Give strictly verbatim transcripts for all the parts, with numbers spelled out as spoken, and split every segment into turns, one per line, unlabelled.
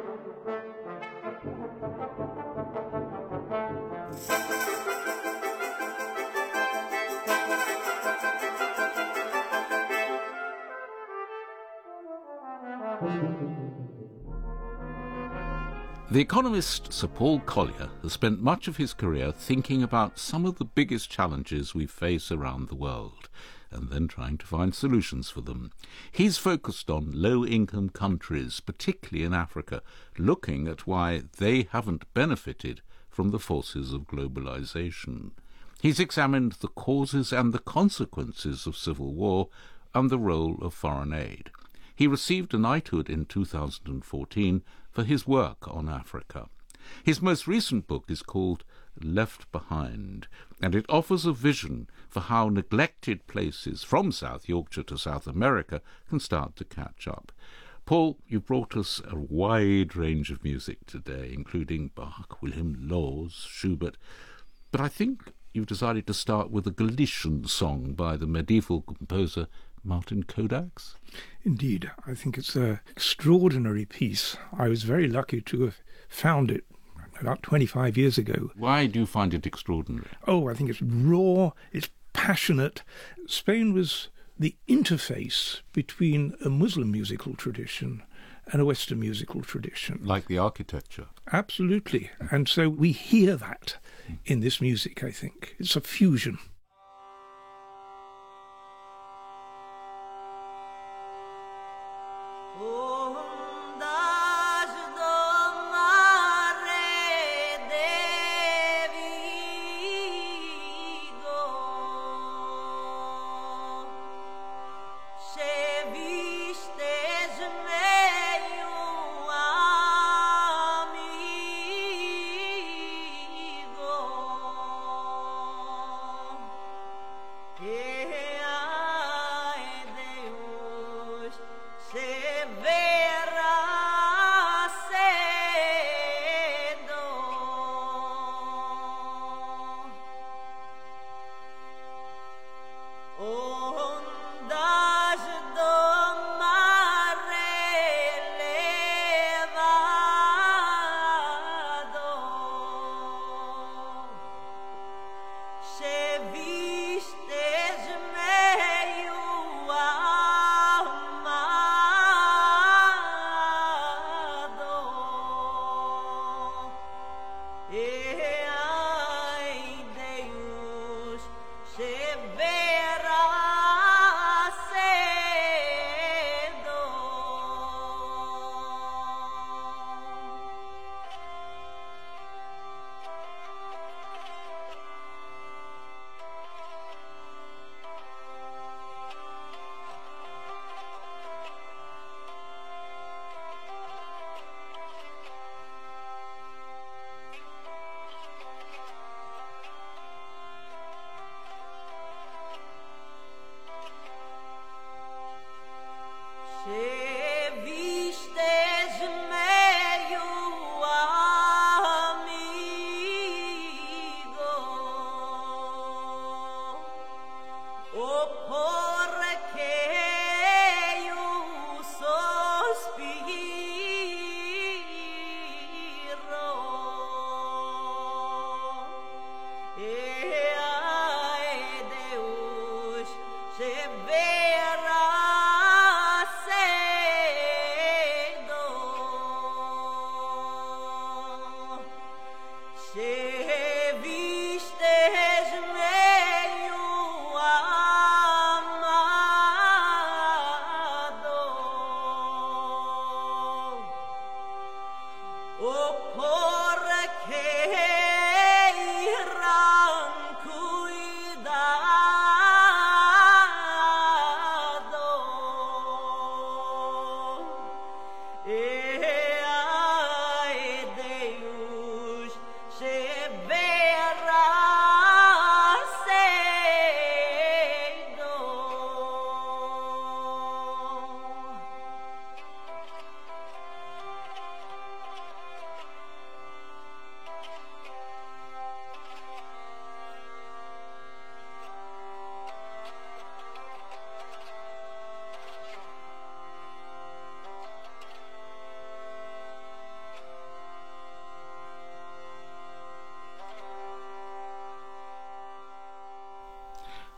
The economist Sir Paul Collier has spent much of his career thinking about some of the biggest challenges we face around the world, and then trying to find solutions for them. He's focused on low-income countries, particularly in Africa, looking at why they haven't benefited from the forces of globalization. He's examined the causes and the consequences of civil war and the role of foreign aid. He received a knighthood in two thousand fourteen for his work on Africa. His most recent book is called Left Behind, and it offers a vision for how neglected places from South Yorkshire to South America can start to catch up. Paul, you brought us a wide range of music today, including Bach, Wilhelm Loos, Schubert, but I think you've decided to start with a Galician song by the medieval composer Martin Kodax?
Indeed, I think it's an extraordinary piece. I was very lucky to have found it about twenty-five years ago.
Why do you find it extraordinary?
Oh, I think it's raw, it's passionate. Spain was the interface between a Muslim musical tradition and a Western musical tradition.
Like the architecture?
Absolutely. And so we hear that in this music, I think. It's a fusion.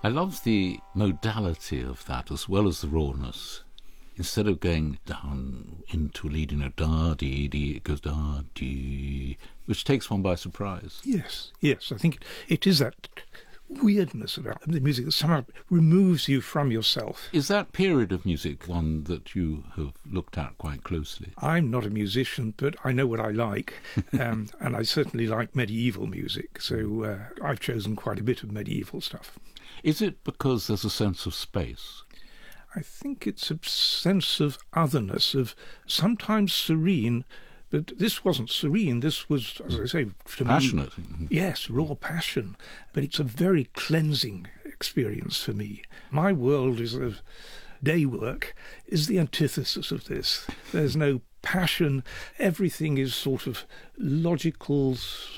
I love the modality of that as well as the rawness. Instead of going down into leading a da-dee-dee, it goes da-dee, which takes one by surprise.
Yes, yes, I think it is that weirdness about the music that somehow removes you from yourself.
Is that period of music one that you have looked at quite closely?
I'm not a musician, but I know what I like, um, and I certainly like medieval music, so uh, I've chosen quite a bit of medieval stuff.
Is it because there's a sense of space?
I think it's a sense of otherness, of sometimes serene, but this wasn't serene. This was, as I say, to
passionate.
Me, yes, raw passion. But it's a very cleansing experience for me. My world is of day work is the antithesis of this. There's no passion. Everything is sort of logical,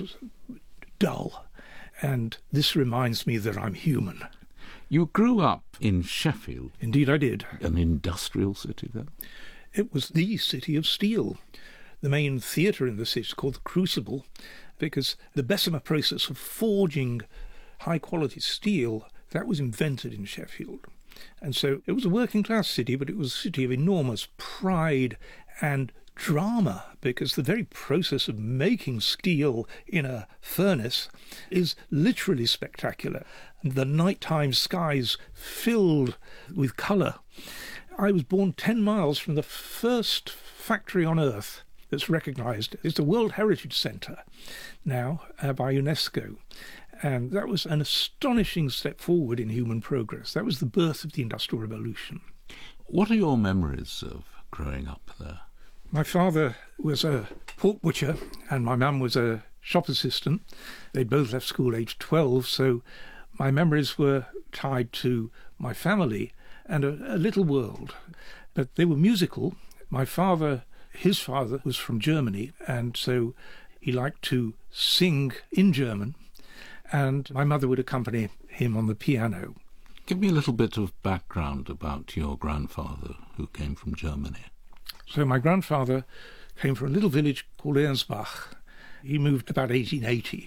dull. And this reminds me that I'm human.
You grew up in Sheffield.
Indeed I did.
An industrial city then?
It was the city of steel. The main theatre in the city is called the Crucible, because the Bessemer process of forging high-quality steel, that was invented in Sheffield. And so it was a working-class city, but it was a city of enormous pride and drama, because the very process of making steel in a furnace is literally spectacular. And the nighttime skies filled with colour. I was born ten miles from the first factory on Earth that's recognised. It's a World Heritage Centre now uh, by UNESCO. And that was an astonishing step forward in human progress. That was the birth of the Industrial Revolution.
What are your memories of growing up there?
My father was a pork butcher and my mum was a shop assistant. They both left school aged twelve, so my memories were tied to my family and a, a little world. But they were musical. My father, his father was from Germany, and so he liked to sing in German, and my mother would accompany him on the piano.
Give me a little bit of background about your grandfather who came from Germany.
So my grandfather came from a little village called Ernsbach. He moved about eighteen eighty.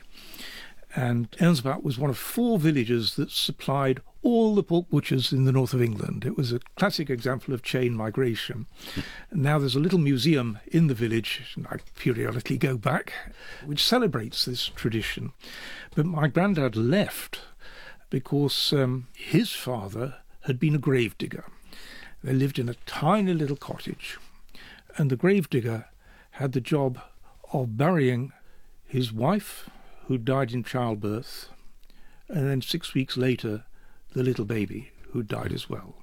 And Ernsbach was one of four villages that supplied all the pork butchers in the north of England. It was a classic example of chain migration. And now there's a little museum in the village, and I periodically go back, which celebrates this tradition. But my granddad left because um, his father had been a gravedigger. They lived in a tiny little cottage, and the gravedigger had the job of burying his wife, who died in childbirth, and then six weeks later, the little baby, who died as well.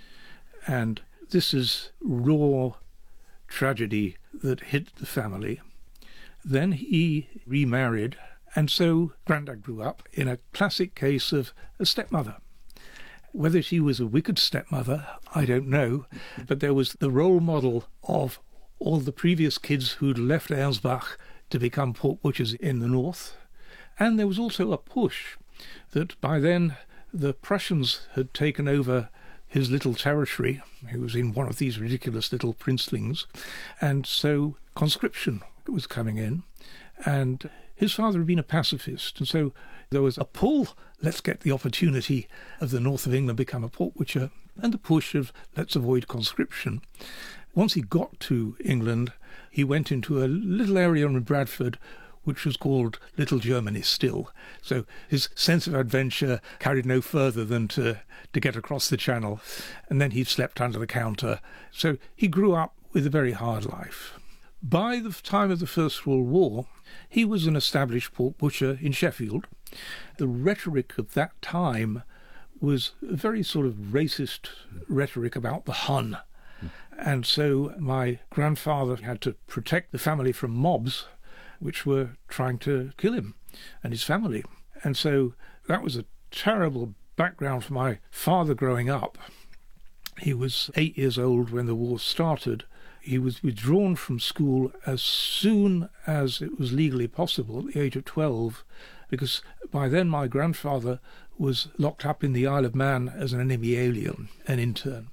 And this is raw tragedy that hit the family. Then he remarried, and so Grandad grew up in a classic case of a stepmother. Whether she was a wicked stepmother, I don't know, but there was the role model of all the previous kids who'd left Ernsbach to become pork butchers in the north. And there was also a push that by then the Prussians had taken over his little territory. He was in one of these ridiculous little princelings. And so conscription was coming in. And his father had been a pacifist. And so there was a pull, let's get the opportunity of the north of England become a pork butcher, and the push of let's avoid conscription. Once he got to England, he went into a little area in Bradford which was called Little Germany still. So his sense of adventure carried no further than to, to get across the channel. And then he slept under the counter. So he grew up with a very hard life. By the time of the First World War, he was an established pork butcher in Sheffield. The rhetoric of that time was a very sort of racist rhetoric about the Hun. Mm. And so my grandfather had to protect the family from mobs which were trying to kill him and his family. And so that was a terrible background for my father growing up. He was eight years old when the war started. He was withdrawn from school as soon as it was legally possible, at the age of twelve, because by then my grandfather was locked up in the Isle of Man as an enemy alien, an intern.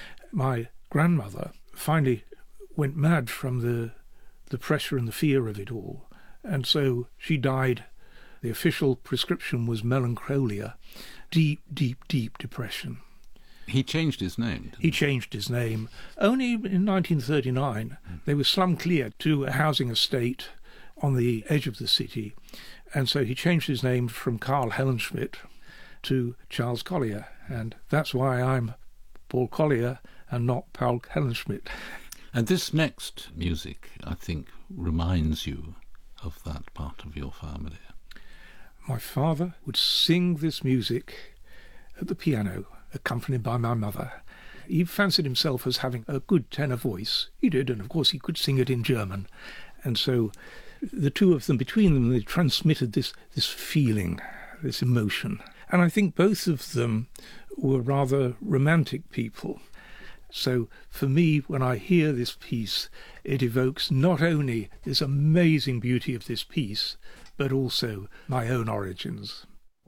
My grandmother finally went mad from the the pressure and the fear of it all, and so she died The official prescription was melancholia, deep, deep, deep depression.
He changed his name.
He changed his name. Only in nineteen thirty-nine, mm. they were slum cleared to a housing estate on the edge of the city. And so he changed his name from Karl Hellenschmidt to Charles Collier. And that's why I'm Paul Collier and not Paul Hellenschmidt.
And this next music, I think, reminds you of that part of your family.
My father would sing this music at the piano, accompanied by my mother. He fancied himself as having a good tenor voice. He did, and of course he could sing it in German. And so the two of them, between them, they transmitted this, this feeling, this emotion. And I think both of them were rather romantic people. So for me, when I hear this piece, it evokes not only this amazing beauty of this piece, but also my own origins.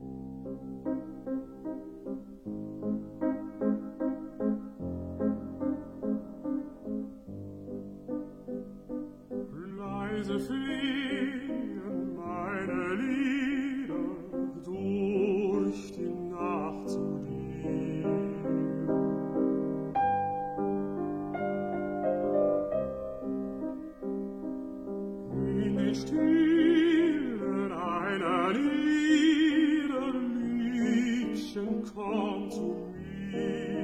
Leise fliehen meine Lieder durch die Nacht zu dir. In den Stillen einer Lieder, Liebchen, komm zu mir.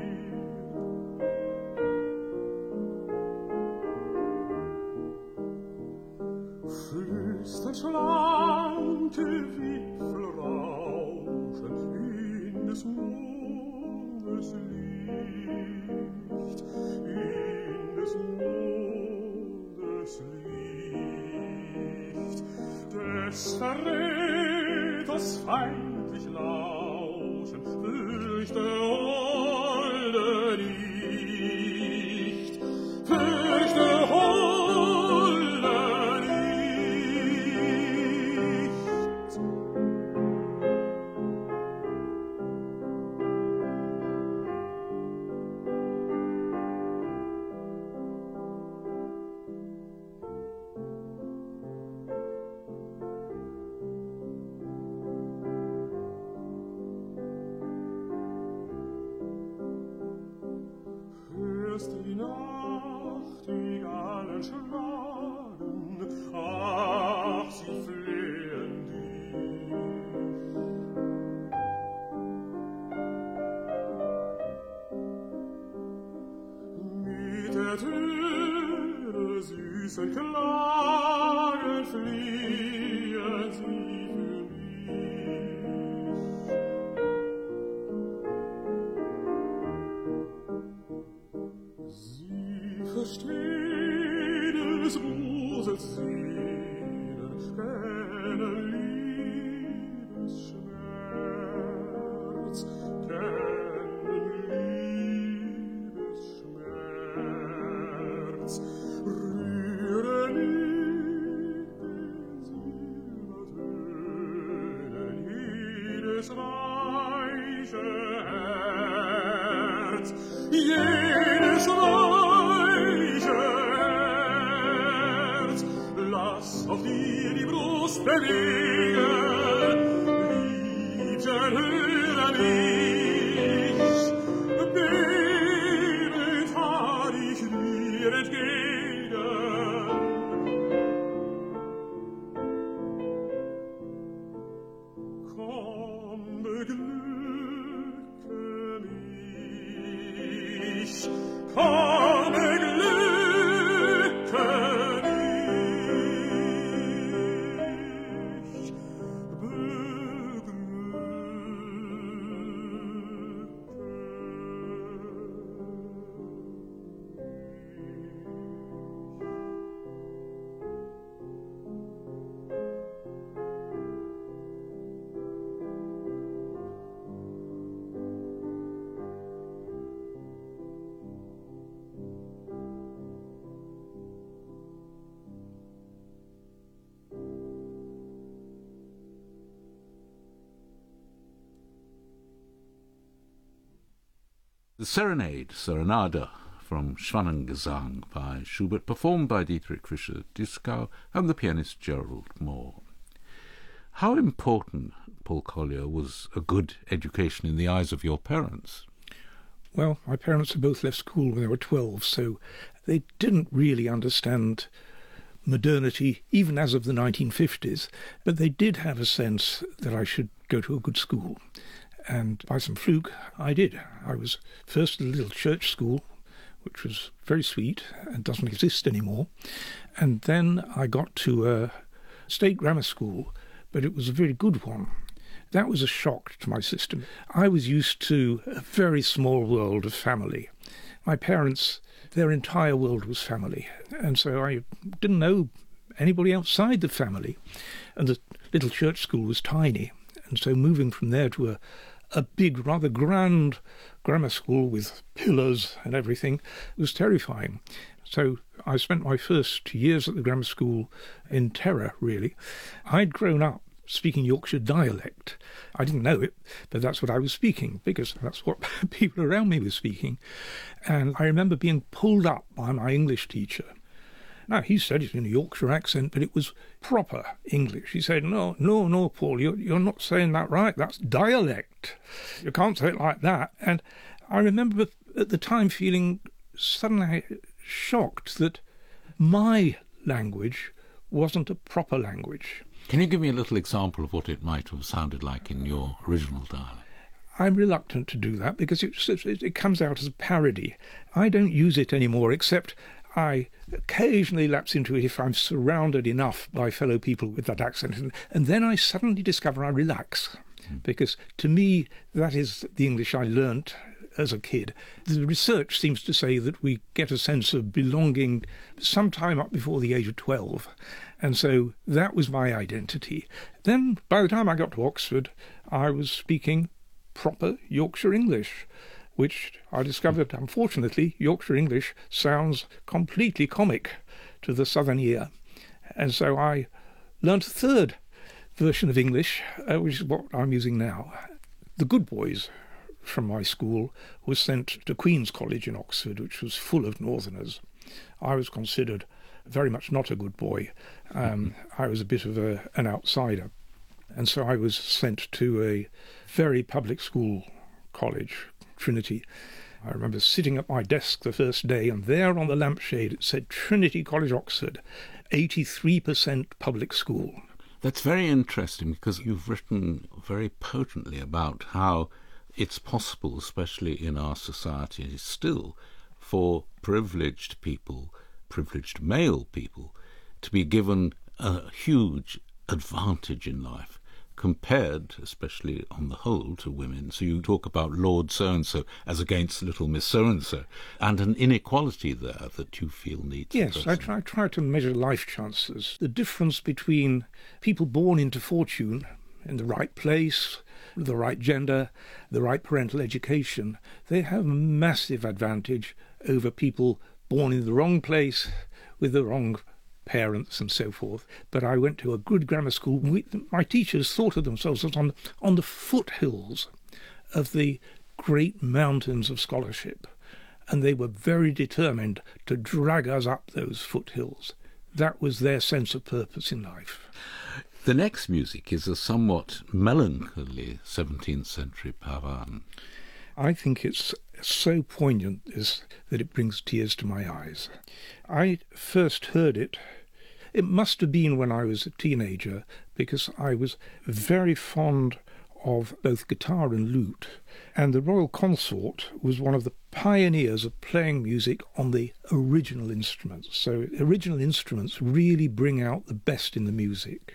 Flüstert schlanke Wipfel rauschen in des Mondes Licht, in des Mondes Licht, des Verräters feindlich lauschen, fürchte holde nicht, fürchte holde. Die Nachtigallen schlagen, ach, sie flehen dich. Mit der Töne süßen Klagen fliehen sie für mich. Verstehen es Roset Seelen, kennen Liebesschmerz, kennen Liebesschmerz. Rühre nicht den Silbertönen jedes weiche Herz, jedes weiche Herz. Lass auf dir die Brust bewegen, Liebchen, höre mich, bebend fahr ich dir entgegen. Komm, beglücke mich, komm, beglücke mich,
The Serenade, Serenade, from Schwanengesang by Schubert, performed by Dietrich Fischer-Dieskau and the pianist Gerald Moore. How important, Paul Collier, was a good education in the eyes of your parents?
Well, my parents had both left school when they were twelve, so they didn't really understand modernity, even as of the nineteen fifties, but they did have a sense that I should go to a good school. And by some fluke, I did. I was first at a little church school, which was very sweet and doesn't exist anymore. And then I got to a state grammar school, but it was a very good one. That was a shock to my system. I was used to a very small world of family. My parents, their entire world was family, and so I didn't know anybody outside the family. And the little church school was tiny, and so moving from there to a, a big, rather grand grammar school with pillars and everything was terrifying. So I spent my first years at the grammar school in terror, really. I'd grown up speaking Yorkshire dialect. I didn't know it, but that's what I was speaking, because that's what people around me were speaking. And I remember being pulled up by my English teacher. Now, he said it in a Yorkshire accent, but it was proper English. He said, no, no, no, Paul, you're, you're not saying that right. That's dialect. You can't say it like that. And I remember at the time feeling suddenly shocked that my language wasn't a proper language.
Can you give me a little example of what it might have sounded like in your original dialect?
I'm reluctant to do that because it, it comes out as a parody. I don't use it anymore, except I occasionally lapse into it if I'm surrounded enough by fellow people with that accent. And, and then I suddenly discover I relax, mm. because to me that is the English I learnt as a kid. The research seems to say that we get a sense of belonging sometime up before the age of twelve. And so that was my identity. Then, by the time I got to Oxford, I was speaking proper Yorkshire English, which I discovered, unfortunately, Yorkshire English sounds completely comic to the southern ear. And so I learnt a third version of English, uh, which is what I'm using now. The good boys from my school was sent to Queen's College in Oxford, which was full of northerners. I was considered very much not a good boy. Um, I was a bit of a, an outsider. And so I was sent to a very public school college, Trinity. I remember sitting at my desk the first day, and there on the lampshade it said Trinity College, Oxford, eighty-three percent public school.
That's very interesting, because you've written very potently about how it's possible, especially in our society still, for privileged people, privileged male people, to be given a huge advantage in life compared, especially on the whole, to women. So you talk about Lord so-and-so as against little Miss so-and-so, and an inequality there that you feel needs.
Yes, I try, try to measure life chances. The difference between people born into fortune, in the right place, the right gender, the right parental education, they have a massive advantage over people born in the wrong place, with the wrong parents and so forth. But I went to a good grammar school. We, my teachers thought of themselves as on, on the foothills of the great mountains of scholarship, and they were very determined to drag us up those foothills. That was their sense of purpose in life.
The next music is a somewhat melancholy seventeenth century pavane.
I think it's so poignant is that it brings tears to my eyes. I first heard it, it must have been when I was a teenager, because I was very fond of both guitar and lute, and the Royal Consort was one of the pioneers of playing music on the original instruments. So original instruments really bring out the best in the music.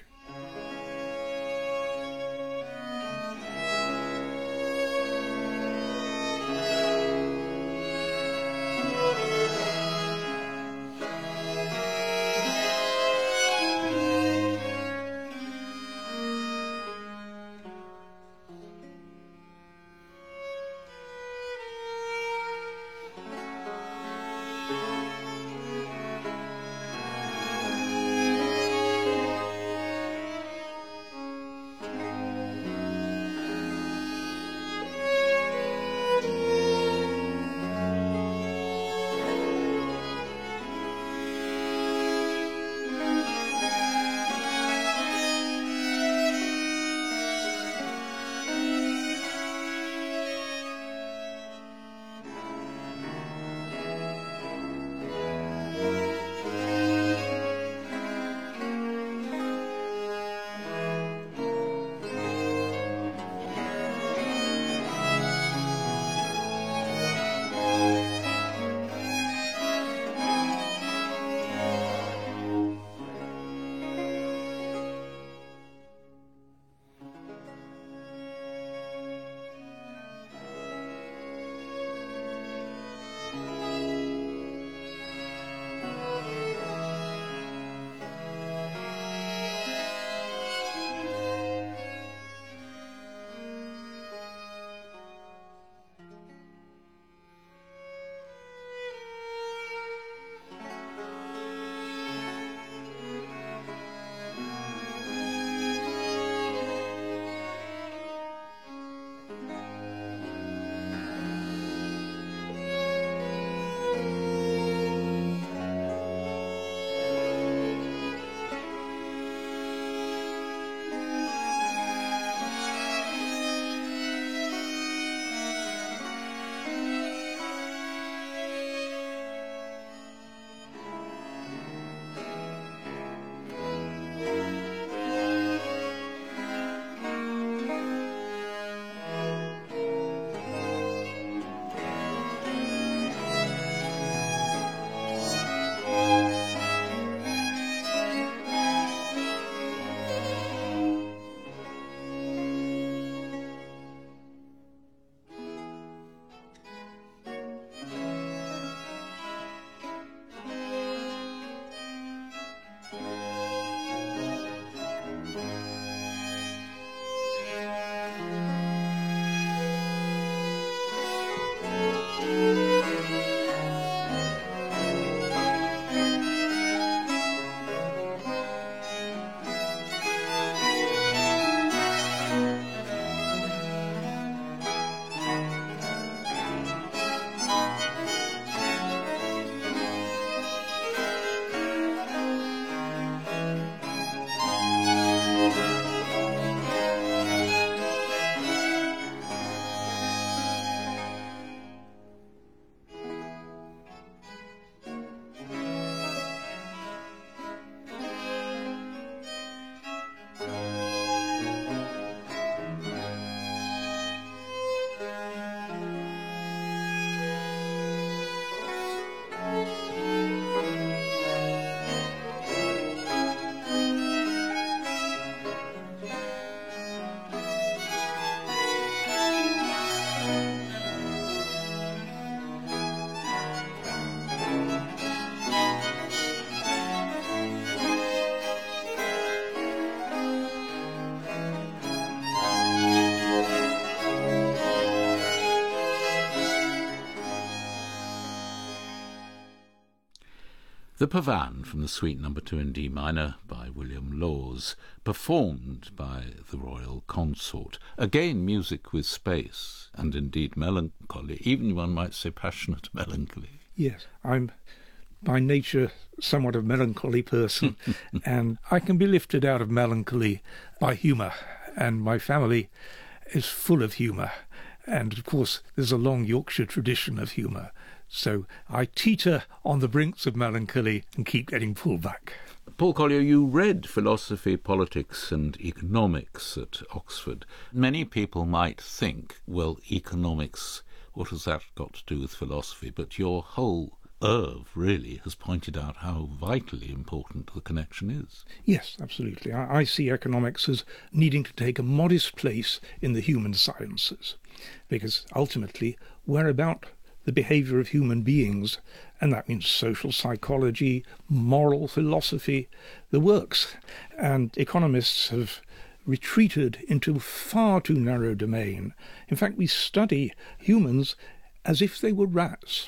The Pavan from the Suite Number Two in D minor by William Laws, performed by the Royal Consort. Again, music with space, and indeed melancholy, even one might say passionate melancholy.
Yes, I'm by nature somewhat a melancholy person, and I can be lifted out of melancholy by humour, and my family is full of humour. And, of course, there's a long Yorkshire tradition of humour. So I teeter on the brinks of melancholy and keep getting pulled back.
Paul Collier, you read philosophy, politics and economics at Oxford. Many people might think, well, economics, what has that got to do with philosophy? But your whole oeuvre really has pointed out how vitally important the connection is.
Yes, absolutely. I, I see economics as needing to take a modest place in the human sciences, because ultimately we're about the behaviour of human beings, and that means social psychology, moral philosophy, the works. And economists have retreated into far too narrow domain. In fact, we study humans as if they were rats.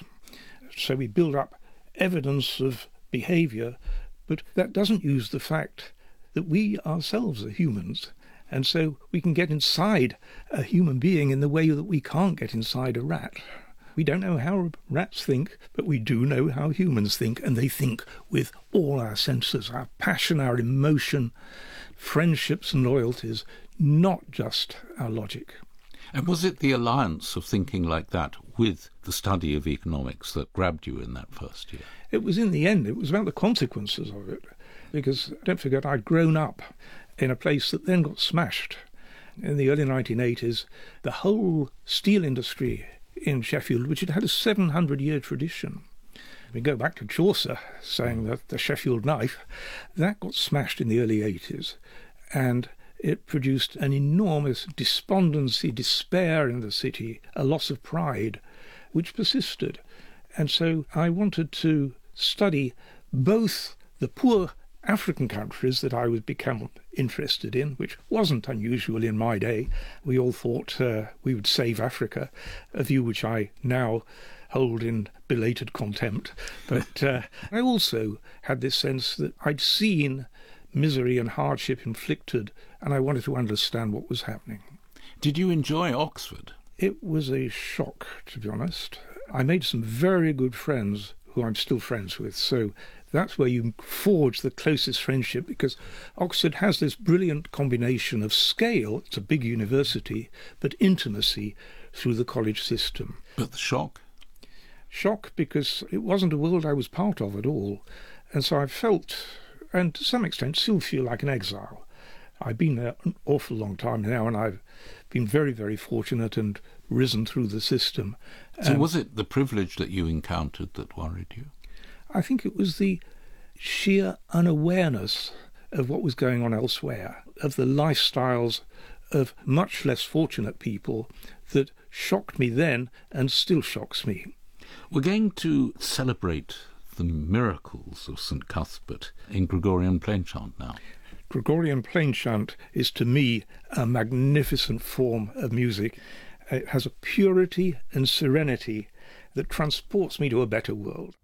So we build up evidence of behaviour, but that doesn't use the fact that we ourselves are humans. And so we can get inside a human being in the way that we can't get inside a rat. We don't know how rats think, but we do know how humans think, and they think with all our senses, our passion, our emotion, friendships and loyalties, not just our logic.
And was it the alliance of thinking like that with the study of economics that grabbed you in that first year?
It was in the end, it was about the consequences of it, because don't forget, I'd grown up in a place that then got smashed. In the early nineteen eighties, the whole steel industry in Sheffield, which had had a seven hundred year tradition. We go back to Chaucer saying that the Sheffield knife, that got smashed in the early eighties, and it produced an enormous despondency, despair in the city, a loss of pride, which persisted. And so I wanted to study both the poor African countries that I would become interested in, which wasn't unusual in my day. We all thought uh, we would save Africa, a view which I now hold in belated contempt. But uh, I also had this sense that I'd seen misery and hardship inflicted, and I wanted to understand what was happening.
Did you enjoy Oxford?
It was a shock, to be honest. I made some very good friends who I'm still friends with, so that's where you forge the closest friendship, because Oxford has this brilliant combination of scale, it's a big university, but intimacy through the college system.
But the shock?
Shock because it wasn't a world I was part of at all, and so I felt, and to some extent still feel, like an exile. I've been there an awful long time now, and I've been very, very fortunate and risen through the system.
So
um,
was it the privilege that you encountered that worried you?
I think it was the sheer unawareness of what was going on elsewhere, of the lifestyles of much less fortunate people, that shocked me then and still shocks me.
We're going to celebrate the miracles of Saint Cuthbert in Gregorian plainchant now.
Gregorian plainchant is to me a magnificent form of music. It has a purity and serenity that transports me to a better world.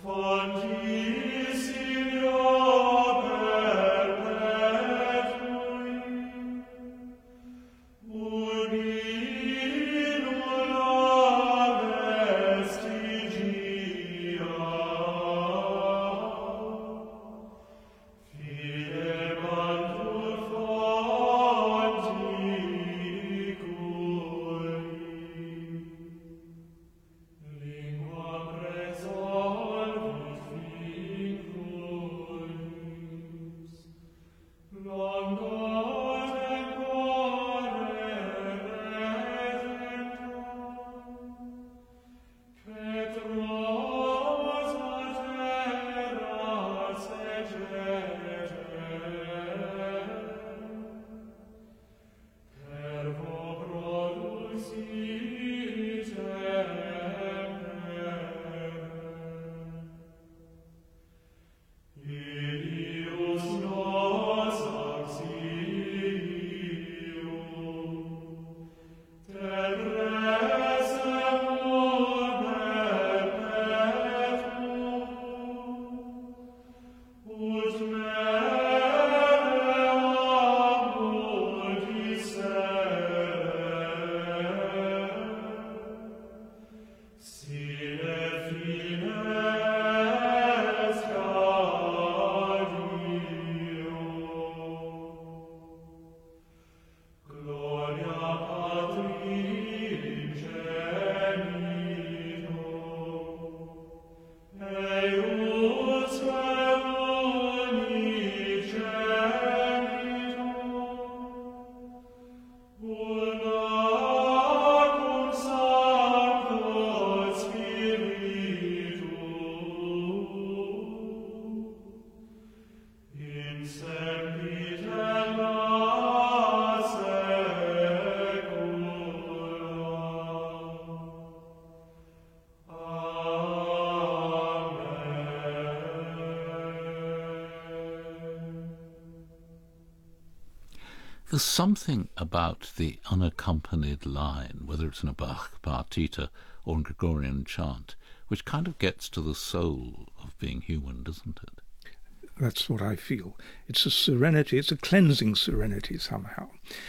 There's something about the unaccompanied line, whether it's in a Bach partita or in Gregorian chant, which kind of gets to the soul of being human, doesn't it?
That's what I feel. It's a serenity, it's a cleansing serenity somehow.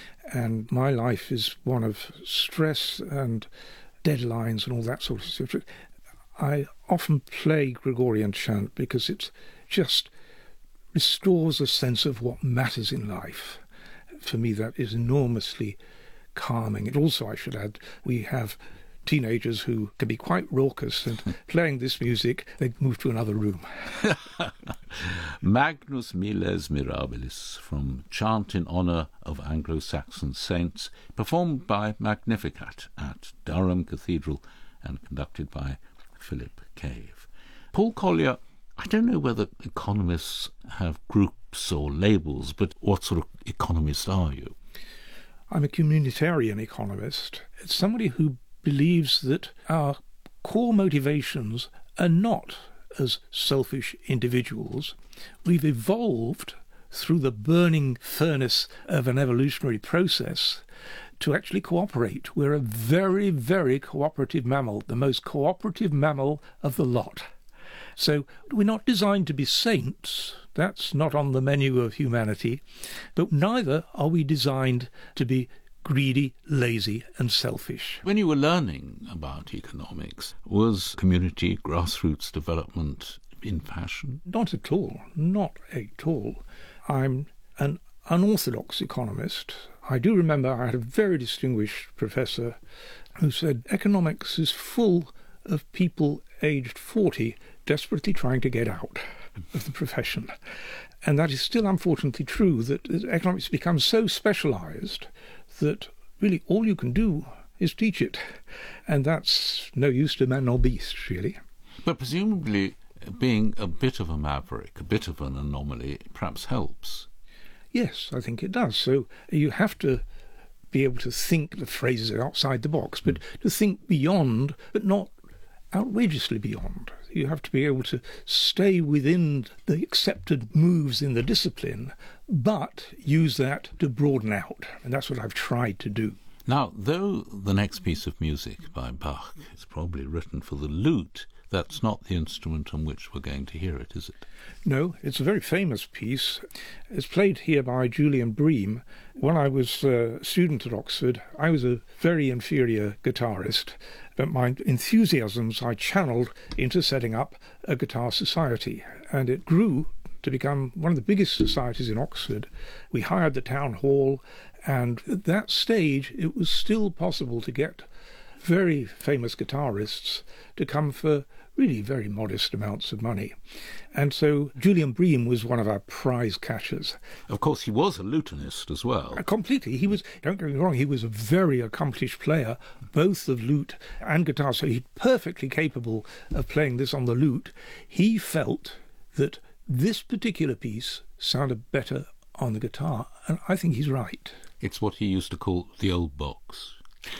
And my life is one of stress and deadlines and all that sort of stuff. I often play Gregorian chant because it just restores a sense of what matters in life. For me, that is enormously calming. It also, I should add, we have teenagers who can be quite raucous, and playing this music, they move to another room.
Magnus Miles Mirabilis, from Chant in Honour of Anglo-Saxon Saints, performed by Magnificat at Durham Cathedral and conducted by Philip Cave. Paul Collier, I don't know whether economists have groups or labels, but what sort of economist are you?
I'm a communitarian economist. It's somebody who believes that our core motivations are not as selfish individuals. We've evolved through the burning furnace of an evolutionary process to actually cooperate. We're a very, very cooperative mammal, the most cooperative mammal of the lot. So we're not designed to be saints. That's not on the menu of humanity. But neither are we designed to be greedy, lazy, and selfish.
When you were learning about economics, was community, grassroots development in fashion?
Not at all. Not at all. I'm an unorthodox economist. I do remember I had a very distinguished professor who said economics is full of people aged forty desperately trying to get out of the profession. And that is still unfortunately true, that economics becomes so specialised that really all you can do is teach it. And that's no use to man or beast, really.
But presumably being a bit of a maverick, a bit of an anomaly, perhaps helps.
Yes, I think it does. So you have to be able to think, the phrase is outside the box, but to think beyond, but not outrageously beyond. You have to be able to stay within the accepted moves in the discipline, but use that to broaden out. And that's what I've tried to do.
Now, though the next piece of music by Bach is probably written for the lute, that's not the instrument on which we're going to hear it, is it?
No, it's a very famous piece. It's played here by Julian Bream. When I was a student at Oxford, I was a very inferior guitarist, but my enthusiasms I channeled into setting up a guitar society, and it grew to become one of the biggest societies in Oxford. We hired the town hall, and at that stage it was still possible to get very famous guitarists to come for really very modest amounts of money. And so Julian Bream was one of our prize catchers.
Of course, he was a lutenist as well.
Uh, completely. He was, don't get me wrong, he was a very accomplished player, both of lute and guitar, so he's perfectly capable of playing this on the lute. He felt that this particular piece sounded better on the guitar, and I think he's right.
It's what he used to call the old box.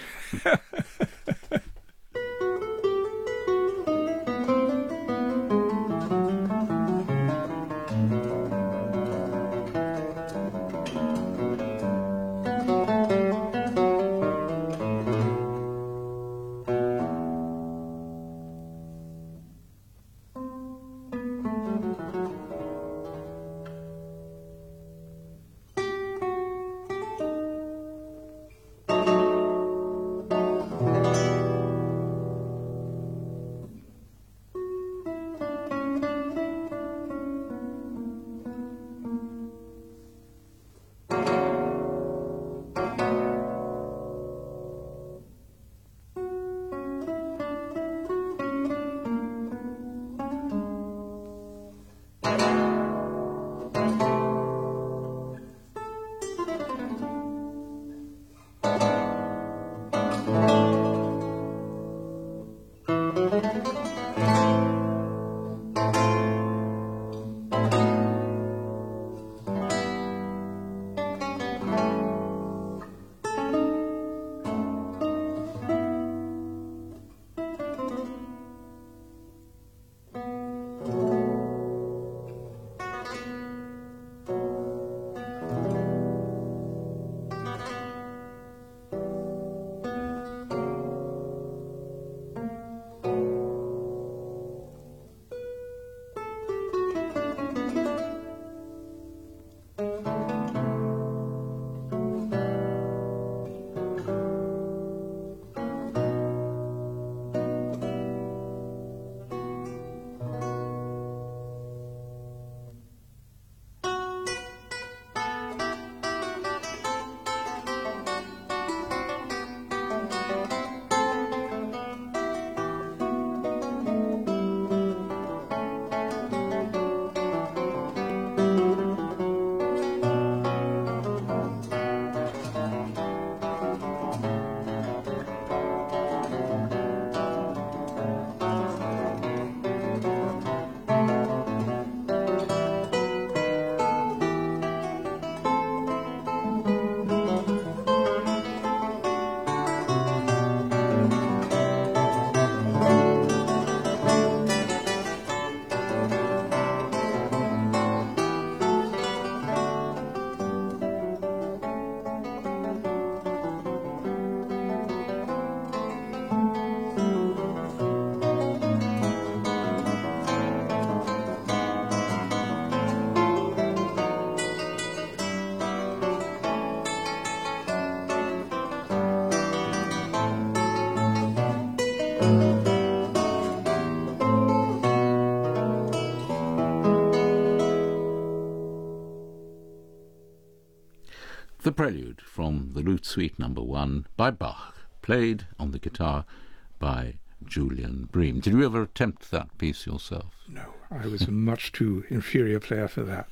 The Prelude from the Lute Suite Number One by Bach, played on the guitar by Julian Bream. Did you ever attempt that piece yourself?
No, I was a much too inferior player for that.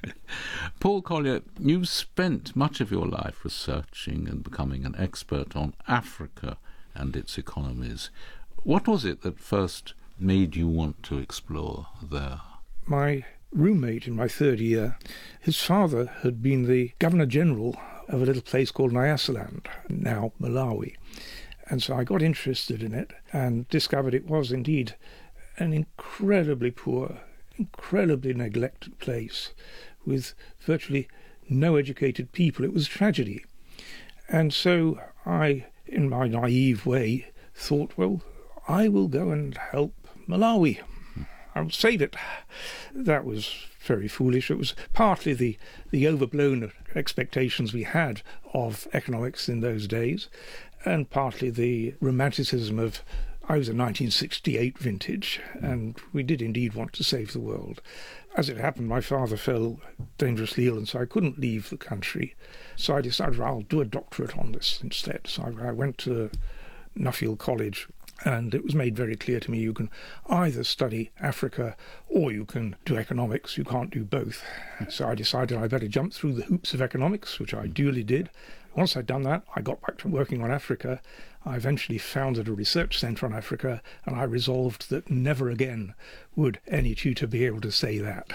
Paul Collier, you've spent much of your life researching and becoming an expert on Africa and its economies. What was it that first made you want to explore there?
My roommate in my third year, his father had been the Governor-General of a little place called Nyasaland, now Malawi. And so I got interested in it and discovered it was indeed an incredibly poor, incredibly neglected place with virtually no educated people. It was a tragedy. And so I, in my naive way, thought, well, I will go and help Malawi. I'll save it. That was very foolish. It was partly the, the overblown expectations we had of economics in those days, and partly the romanticism of, I was a nineteen sixty-eight vintage, and we did indeed want to save the world. As it happened, my father fell dangerously ill, and so I couldn't leave the country. So I decided, well, I'll do a doctorate on this instead. So I, I went to Nuffield College, and it was made very clear to me you can either study Africa or you can do economics. You can't do both. So I decided I better jump through the hoops of economics, which I duly did. Once I'd done that, I got back to working on Africa. I eventually founded a research centre on Africa, and I resolved that never again would any tutor be able to say that.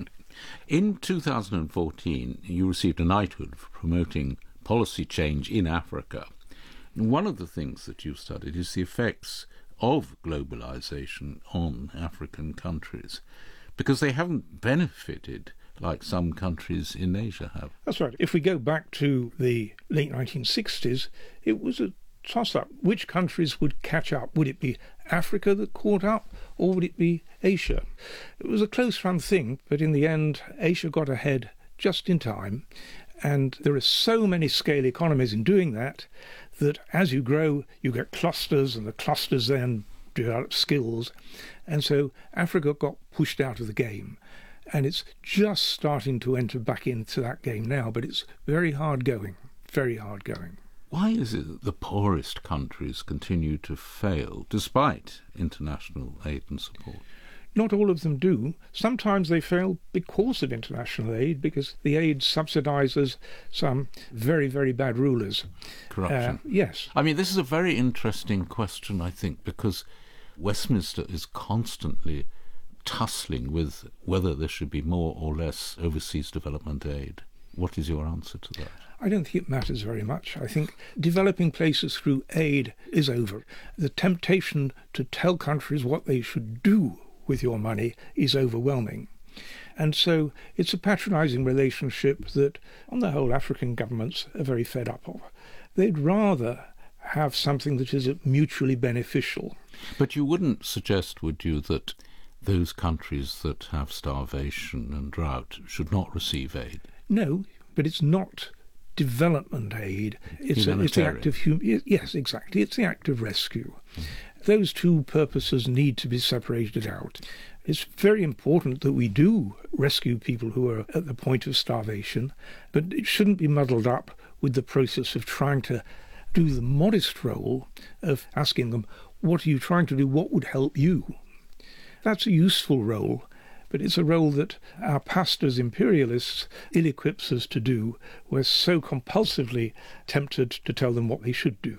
In two thousand fourteen, you received a knighthood for promoting policy change in Africa. One of the things that you've studied is the effects of globalization on African countries, because they haven't benefited like some countries in Asia have.
That's right. If we go back to the late nineteen sixties, it was a toss-up. Which countries would catch up? Would it be Africa that caught up, or would it be Asia? It was a close-run thing, but in the end, Asia got ahead just in time, and there are so many scale economies in doing that, that as you grow, you get clusters, and the clusters then develop skills, and so Africa got pushed out of the game. And it's just starting to enter back into that game now, but it's very hard going, very hard going.
Why is it that the poorest countries continue to fail, despite international aid and support?
Not all of them do. Sometimes they fail because of international aid, because the aid subsidises some very, very bad rulers.
Corruption.
Uh, yes.
I mean, this is a very interesting question, I think, because Westminster is constantly tussling with whether there should be more or less overseas development aid. What is your answer to that?
I don't think it matters very much. I think developing places through aid is over. The temptation to tell countries what they should do with your money is overwhelming. And so it's a patronising relationship that, on the whole, African governments are very fed up of. They'd rather have something that is mutually beneficial.
But you wouldn't suggest, would you, that those countries that have starvation and drought should not receive aid?
No, but it's not development aid. It's, a, it's the act of hum- yes, exactly. It's the act of rescue. Mm. Those two purposes need to be separated out. It's very important that we do rescue people who are at the point of starvation, but it shouldn't be muddled up with the process of trying to do the modest role of asking them, what are you trying to do? What would help you? That's a useful role, but it's a role that our pastors imperialists ill-equips us to do. We're so compulsively tempted to tell them what they should do.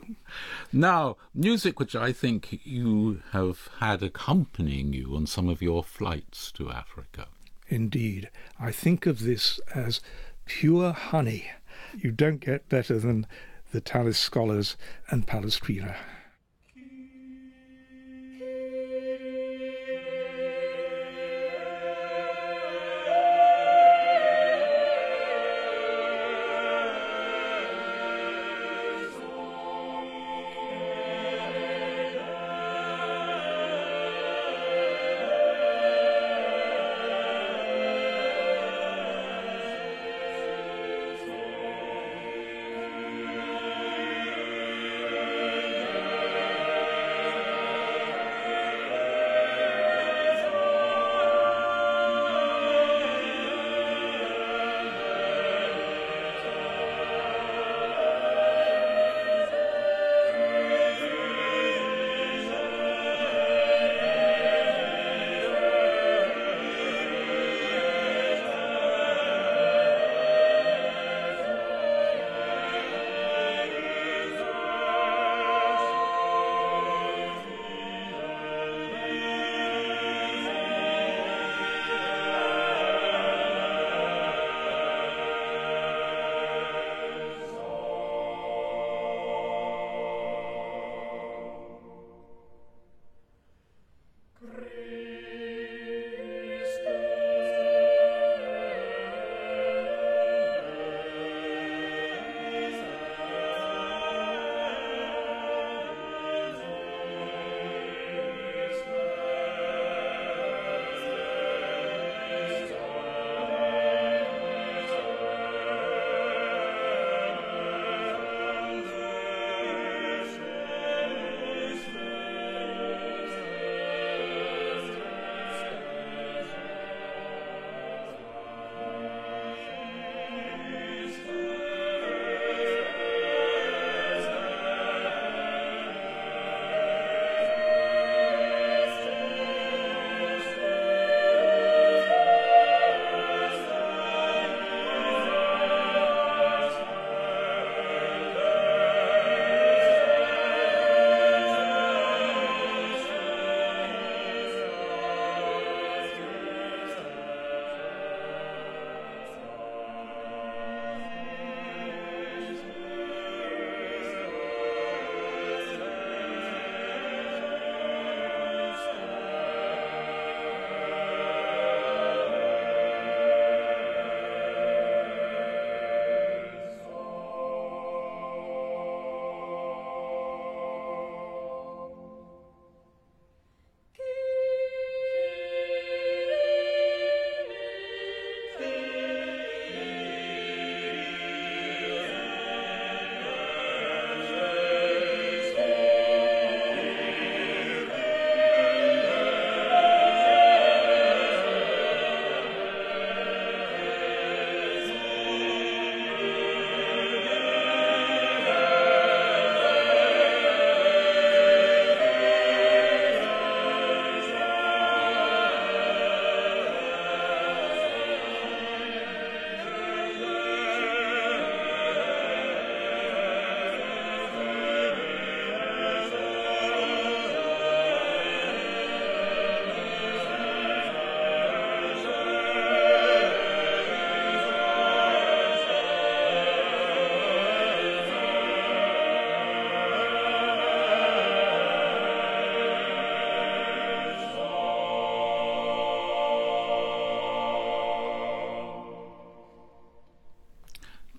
Now, music which I think you have had accompanying you on some of your flights to Africa.
Indeed. I think of this as pure honey. You don't get better than the Tallis Scholars and Palestrina.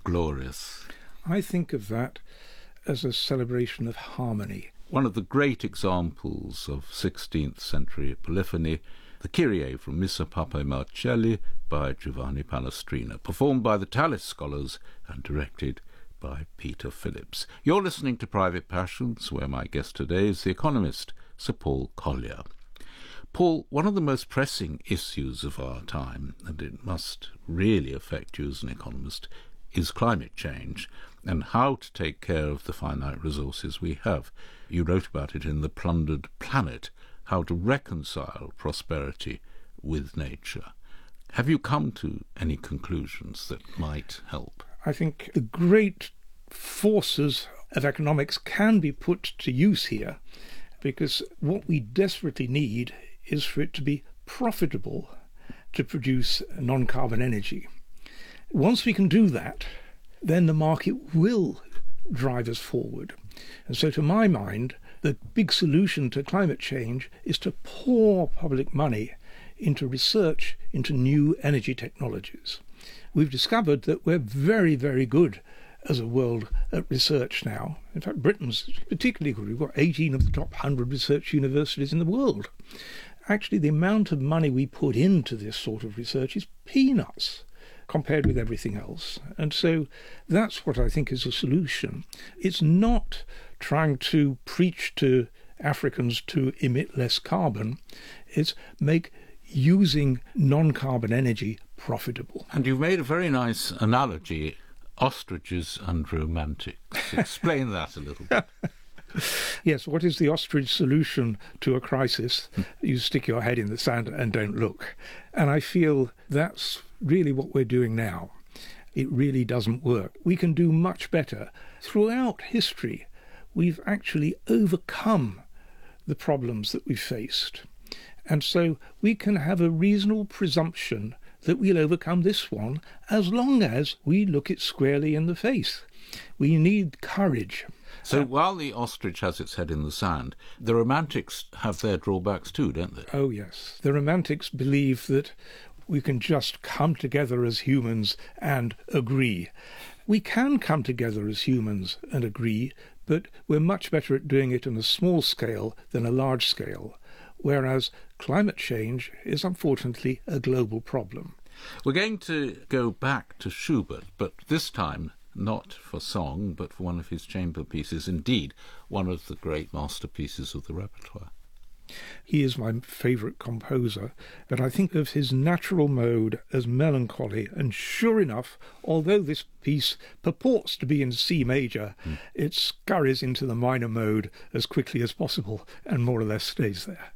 glorious?
I think of that as a celebration of harmony.
One of the great examples of sixteenth century polyphony, the Kyrie from Missa Papae Marcelli by Giovanni Palestrina, performed by the Tallis Scholars and directed by Peter Phillips. You're listening to Private Passions, where my guest today is the economist Sir Paul Collier. Paul, one of the most pressing issues of our time, and it must really affect you as an economist, is climate change and how to take care of the finite resources we have. You wrote about it in The Plundered Planet, how to reconcile prosperity with nature. Have you come to any conclusions that might help?
I think the great forces of economics can be put to use here, because what we desperately need is for it to be profitable to produce non-carbon energy. Once we can do that, then the market will drive us forward. And so to my mind, the big solution to climate change is to pour public money into research into new energy technologies. We've discovered that we're very, very good as a world at research now. In fact, Britain's particularly good. We've got eighteen of the top one hundred research universities in the world. Actually, the amount of money we put into this sort of research is peanuts compared with everything else. And so that's what I think is a solution. It's not trying to preach to Africans to emit less carbon. It's make using non-carbon energy profitable.
And you've made a very nice analogy, ostriches and romantics. Explain that a little bit.
Yes, what is the ostrich solution to a crisis? You stick your head in the sand and don't look. And I feel that's really what we're doing now. It really doesn't work. We can do much better. Throughout history, we've actually overcome the problems that we've faced. And so we can have a reasonable presumption that we'll overcome this one as long as we look it squarely in the face. We need courage.
So uh, while the ostrich has its head in the sand, the romantics have their drawbacks too, don't they?
Oh, yes. The romantics believe that we can just come together as humans and agree. We can come together as humans and agree, but we're much better at doing it on a small scale than a large scale, whereas climate change is unfortunately a global problem.
We're going to go back to Schubert, but this time not for song, but for one of his chamber pieces, indeed one of the great masterpieces of the repertoire.
He is my favourite composer, but I think of his natural mode as melancholy, and sure enough, although this piece purports to be in C major, mm. it scurries into the minor mode as quickly as possible and more or less stays there.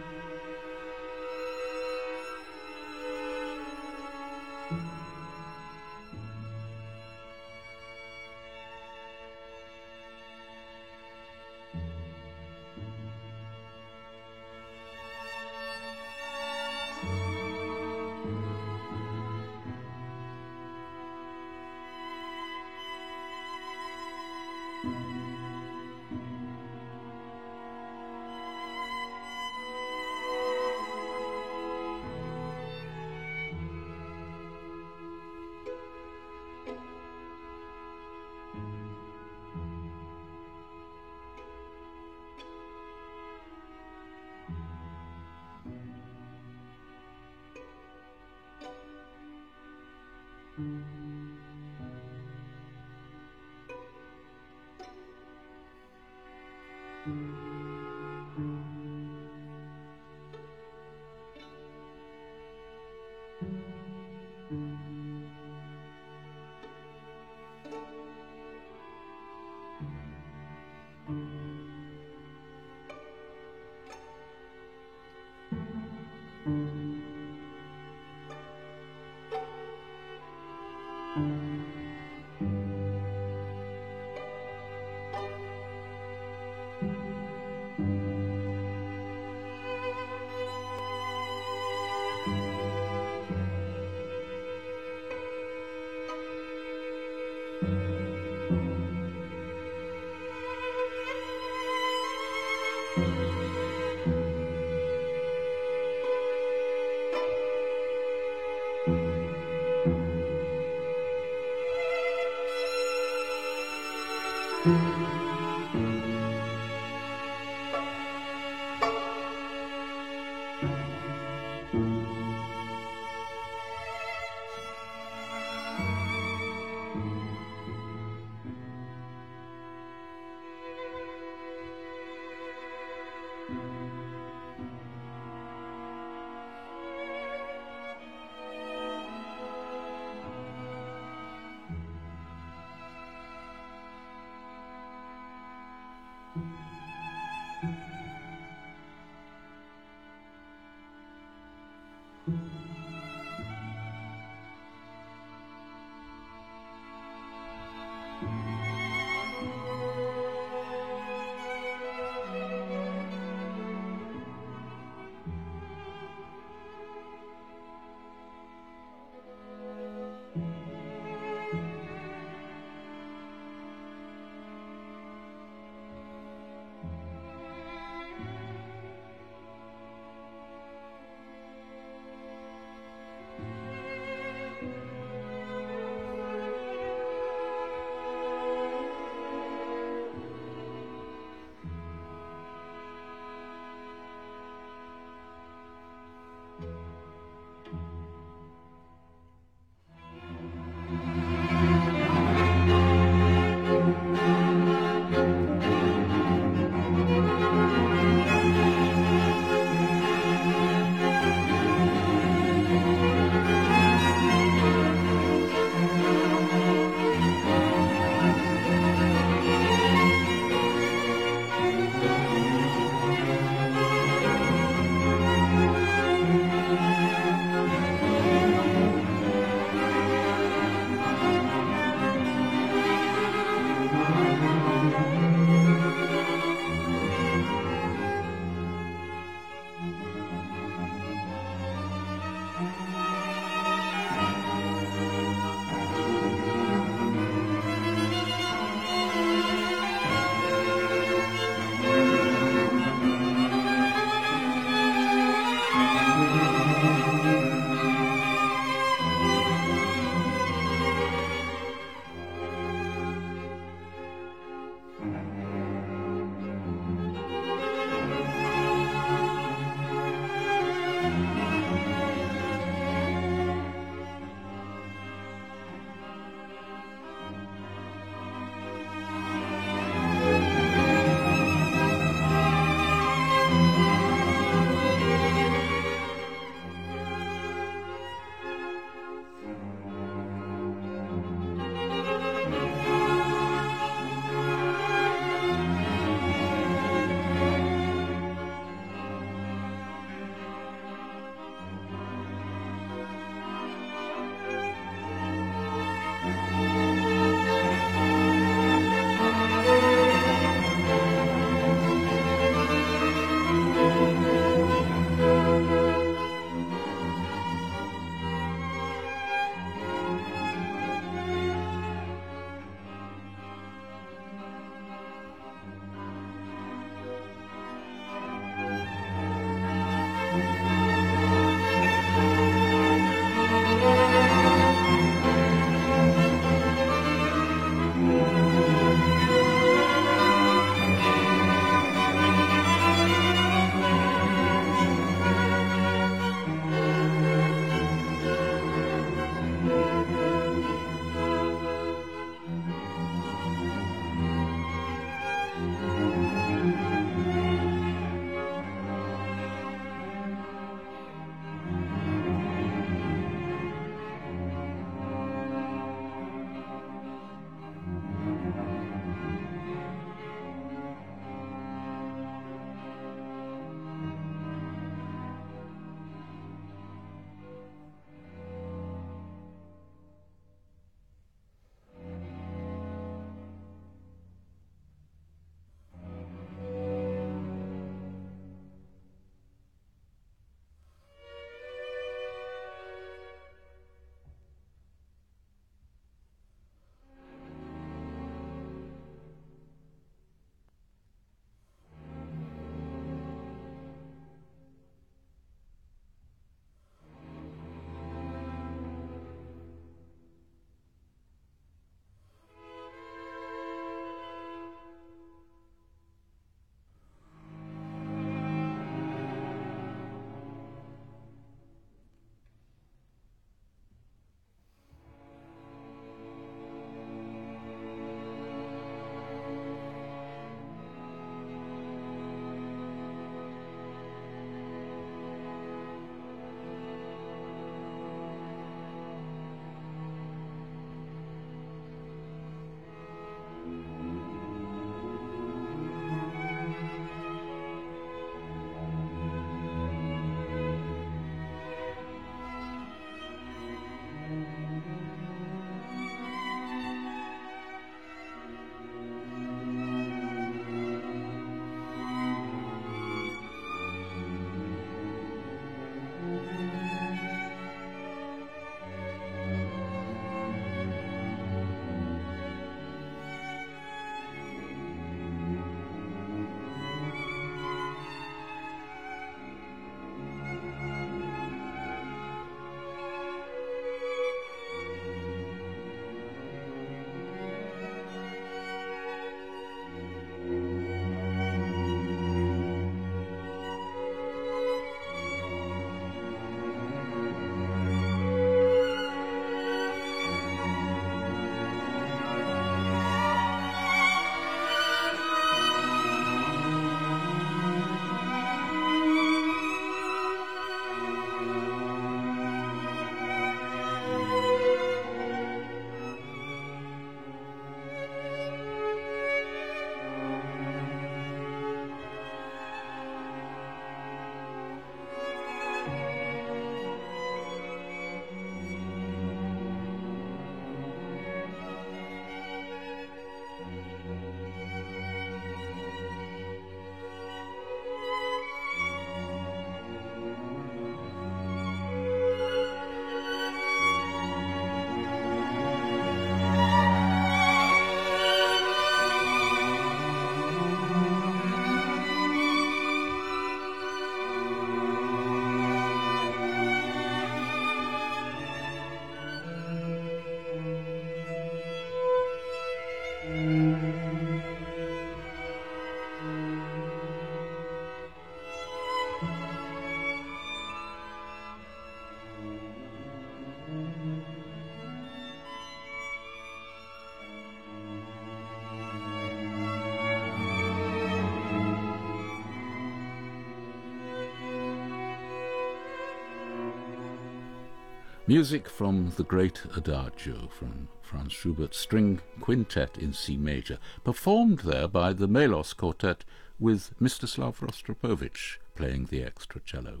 Music from the great Adagio from Franz Schubert's String Quintet in C major, performed there by the Melos Quartet with Mstislav Rostropovich playing the extra cello.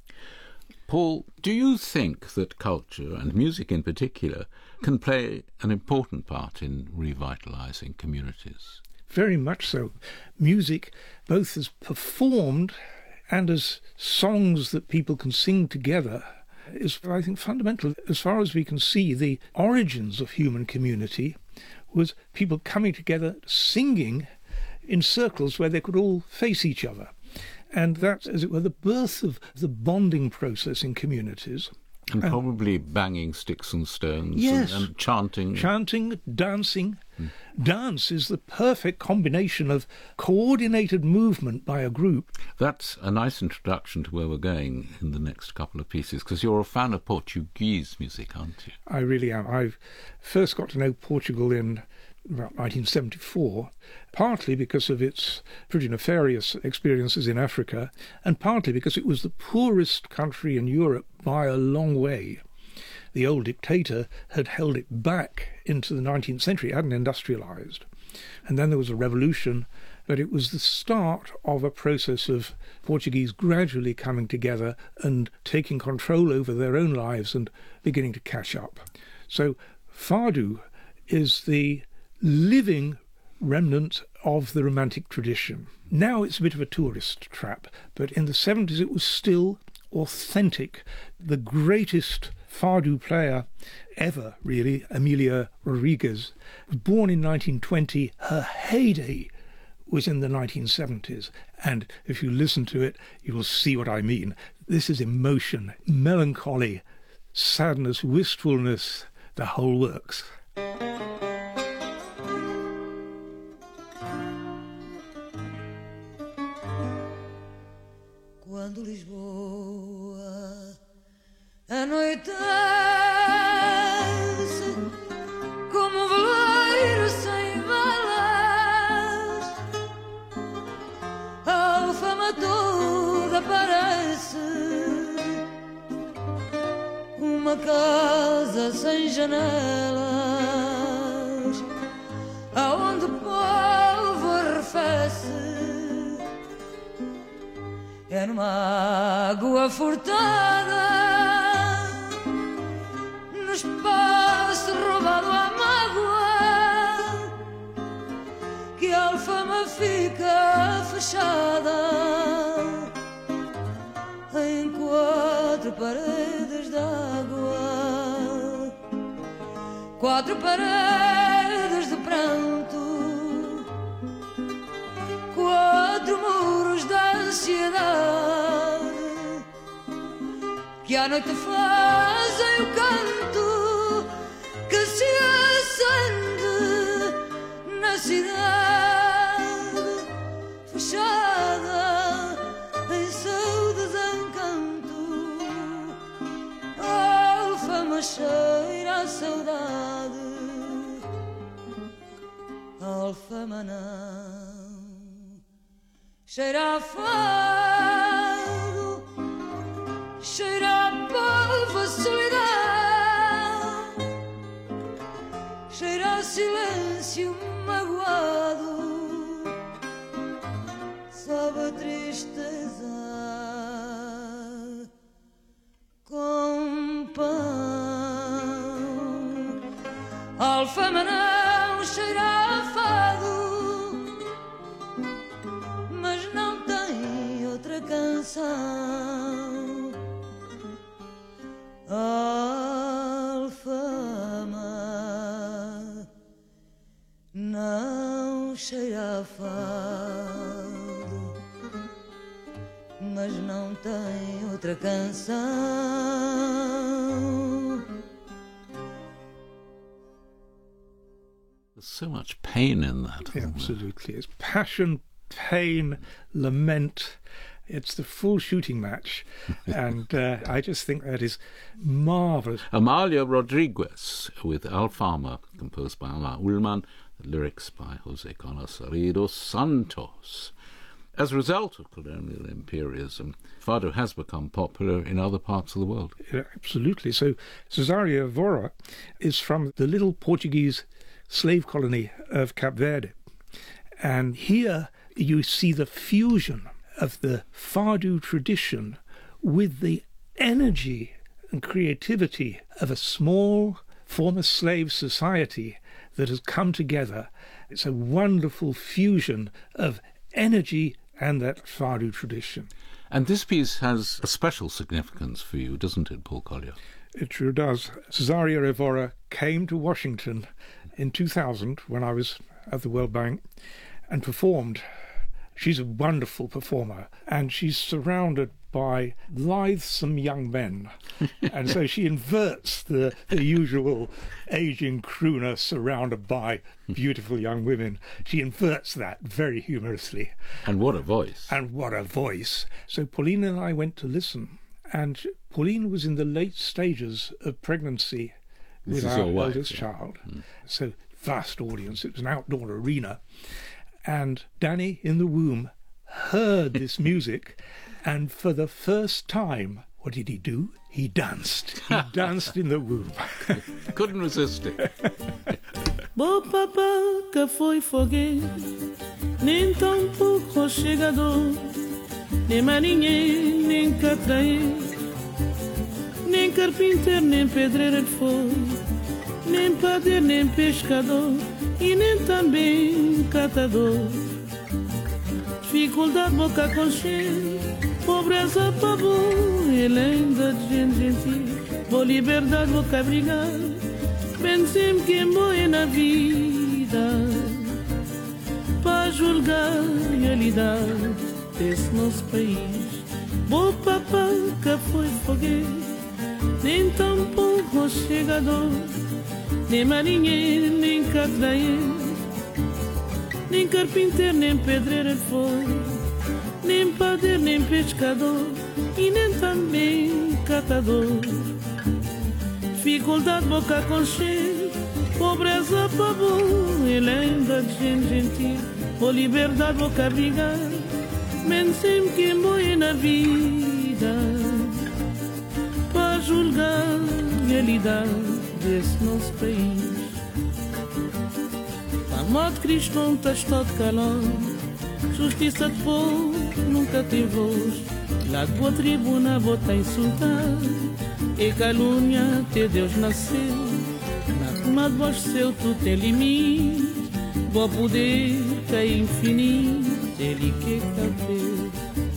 Paul, do you think that culture, and music in particular, can play an important part in revitalising communities?
Very much so. Music, both as performed and as songs that people can sing together, is, I think, fundamental. As far as we can see, the origins of human community was people coming together, singing in circles where they could all face each other. And that's, as it were, the birth of the bonding process in communities.
And probably and, banging sticks and stones
yes,
and, and chanting.
Chanting, dancing. Hmm. Dance is the perfect combination of coordinated movement by a group.
That's a nice introduction to where we're going in the next couple of pieces, because you're a fan of Portuguese music, aren't you?
I really am. I first got to know Portugal in about nineteen seventy-four, partly because of its pretty nefarious experiences in Africa, and partly because it was the poorest country in Europe by a long way. The old dictator had held it back into the nineteenth century, it hadn't industrialised. And then there was a revolution, but it was the start of a process of Portuguese gradually coming together and taking control over their own lives and beginning to catch up. So Fado is the living remnant of the Romantic tradition. Now it's a bit of a tourist trap, but in the seventies it was still authentic. The greatest Fado player ever, really, Amelia Rodrigues, was born in nineteen twenty. Her heyday was in the nineteen seventies, and if you listen to it, you will see what I mean. This is emotion, melancholy, sadness, wistfulness, the whole works.
Quando Lisboa anoitece como um veleiro sem velas, a Alfama toda parece uma casa sem janelas, aonde o povo arrefece. É numa água furtada, no espaço roubado à mágoa, que a Alfama fica fechada em quatro paredes d'água, quatro paredes de pranto, quatro muros da ansiedade, que à noite fazem o canto que se acende na cidade fechada em seu desencanto. A Alfama cheira a saudade, a Alfama não cheira a fado, cheira a polvo, solidão, cheira a silêncio magoado, sabe a tristeza com pão. A Alfama não cheira a fado, mas não tem outra canção. A Alfama não cheira a fado, mas não tem outra canção.
There's so much pain in that.
Absolutely. It's passion, pain, lament. It's the full shooting match. And uh, I just think that is marvellous.
Amalia Rodrigues with Alfama, composed by Alain Ullmann, the lyrics by José Carlos Rios Santos. As a result of colonial imperialism, fado has become popular in other parts of the world.
Yeah, absolutely. So Cesaria Evora is from the little Portuguese slave colony of Cape Verde. And here you see the fusion of the fado tradition with the energy and creativity of a small former slave society that has come together. It's a wonderful fusion of energy and that fado tradition.
And this piece has a special significance for you, doesn't it, Paul Collier?
It sure does. Cesaria Evora came to Washington in two thousand when I was at the World Bank and performed. She's a wonderful performer, and she's surrounded by lithesome young men. And so she inverts the, the usual aging crooner surrounded by beautiful young women. She inverts that very humorously.
And what a voice.
And what a voice. So Pauline and I went to listen, and Pauline was in the late stages of pregnancy
This
with
is
our
your wife,
eldest
yeah.
child. Mm. So vast audience. It was an outdoor arena. And Danny in the womb heard this music, and for the first time, what did he do? He danced. He danced in the womb.
Couldn't resist it.
Bo papa que foi fogueiro, nem tão pouco chegador, nem marinheiro, nem catraeiro, nem carpinteiro, nem pedreiro foi, nem padeiro, nem pescador, e nem também catador. Dificuldade boca com cheiro, pobreza para bom, e lenda de gente gentil, boa liberdade boca brigar, bem sempre quem morre na vida, para julgar a realidade desse nosso país. Boa papá que foi fogueiro, nem tão pouco chegador, nem marinheiro, nem catraeiro, nem carpinteiro, nem pedreiro foi, nem padeiro, nem pescador, e nem também catador. Dificuldade boca com cheiro, pobreza para bom, e lenda de gente gentil, por liberdade boca brigar, menos sempre quem morre na vida, para julgar a realidade desse nosso país. A morte cristã está de calor, justiça de povo nunca tem voz, lá de boa tribuna bota insultar, e calúnia te Deus nasceu, na tomada voz seu tu tem limite, bom poder que é infinito, ele que cabelo.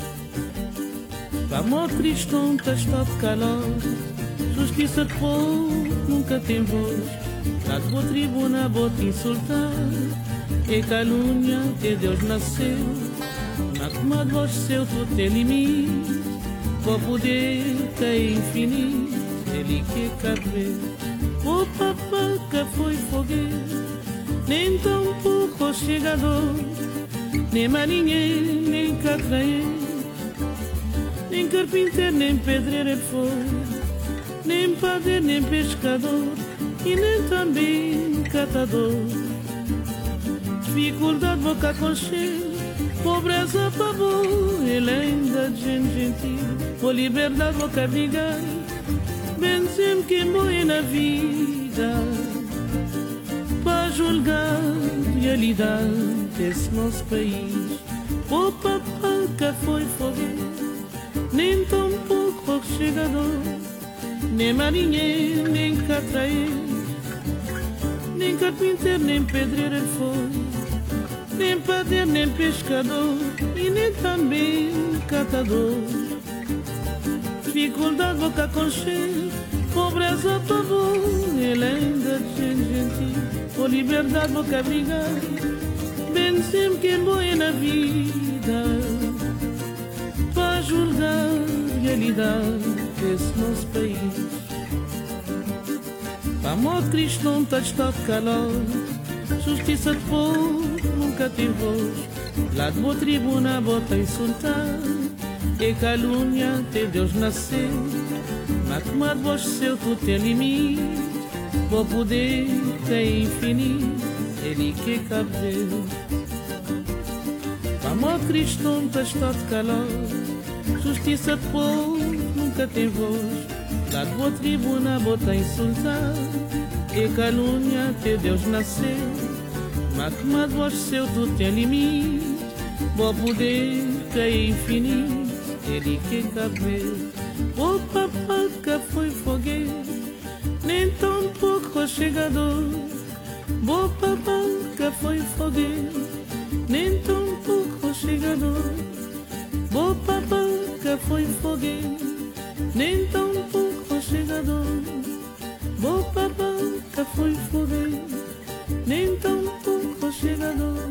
A morte cristã está de calor, justiça de povo nunca tem voz, lá de boa tribuna bota insultar, e calúnia que Deus nasceu, na tomada voz seu tu tem limite, bom poder que é infinito, ele que cabelo. O papá que foi fogueiro, nem tão pouco chegador, nem marinheiro, nem catraeiro, nem carpinteiro, nem pedreiro foi, nem padeiro, nem pescador, e nem também catador. Dificuldade boca com cheiro, pobreza para bom, e lenda de gente gentil, por liberdade boca brigar, bem sempre quem morre na vida, para julgar a realidade desse nosso país. O papá que foi fogueiro, nem tão pouco chegador, nem marinheiro, nem catraeiro, nem carpinteiro, nem pedreiro foi, nem padeiro, nem pescador, e nem também catador. Dificuldade boca com cheiro, pobreza para bom, e lenda de gente gentil, por liberdade boca brigar, bem sempre quem morre na vida, para julgar a realidade desse nosso país. A morte cristã está de calor, justiça de povo nunca tem voz, lá de boa tribuna bota insultar, e calúnia te Deus nasceu, na tomada de voz seu tu tem limite, bom poder que é infinito, ele que cabelo. Amor cristão está de calor, justiça de povo nunca tem voz. Da boa tribuna bota insultar, e calúnia até Deus nasceu. Mas que mais voz seu tu tem limite, bom poder que é infinito, ele que cabe. O papá que foi fogueiro, nem tão pouco chegador. O papá que foi fogueiro, nem tão pouco chegador. O papá que foi fogueiro, nem tão pouco chegador. O papá que foi fogueiro, nem tão pouco chegador.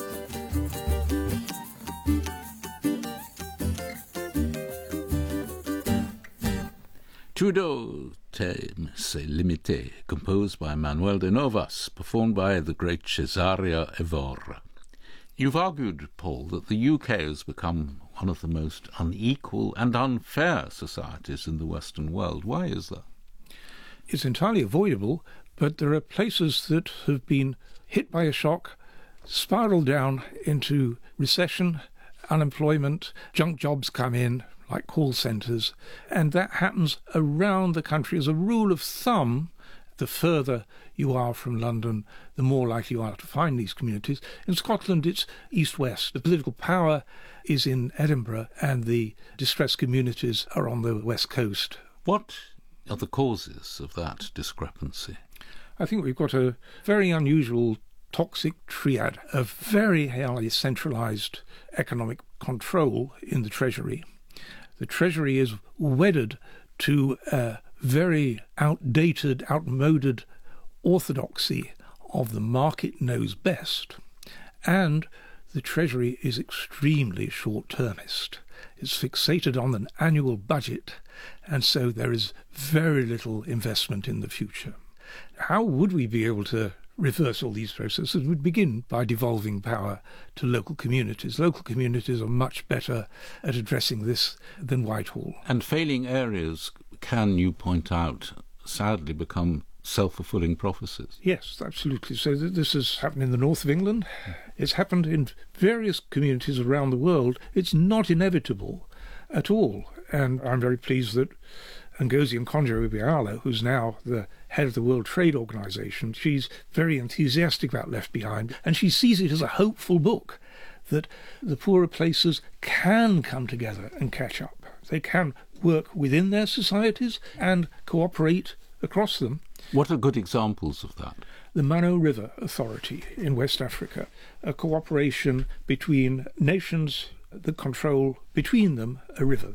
Trudeau Thème, c'est limité, composed by Manuel de Novas, performed by the great Cesaria Evora. You've argued, Paul, that the U K has become one of the most unequal and unfair societies in the Western world. Why is that?
It's entirely avoidable, but there are places that have been hit by a shock, spiraled down into recession, unemployment, junk jobs come in, like call centres, and that happens around the country. As a rule of thumb, the further you are from London, the more likely you are to find these communities. In Scotland, it's east-west. The political power is in Edinburgh, and the distressed communities are on the west coast.
What are the causes of that discrepancy?
I think we've got a very unusual toxic triad of very highly centralised economic control in the Treasury. The Treasury is wedded to a very outdated, outmoded orthodoxy of the market knows best, and the Treasury is extremely short-termist. It's fixated on an annual budget, and so there is very little investment in the future. How would we be able to reverse all these processes? Would begin by devolving power to local communities. Local communities are much better at addressing this than Whitehall.
And failing areas can, you point out, sadly become self-fulfilling prophecies.
Yes, absolutely. So th- this has happened in the north of England. It's happened in various communities around the world. It's not inevitable at all. And I'm very pleased that Ngozi Okonjo-Iweala, who's now the head of the World Trade Organization, she's very enthusiastic about Left Behind, and she sees it as a hopeful book, that the poorer places can come together and catch up. They can work within their societies and cooperate across them.
What are good examples of that?
The Mano River Authority in West Africa, a cooperation between nations that control between them a river.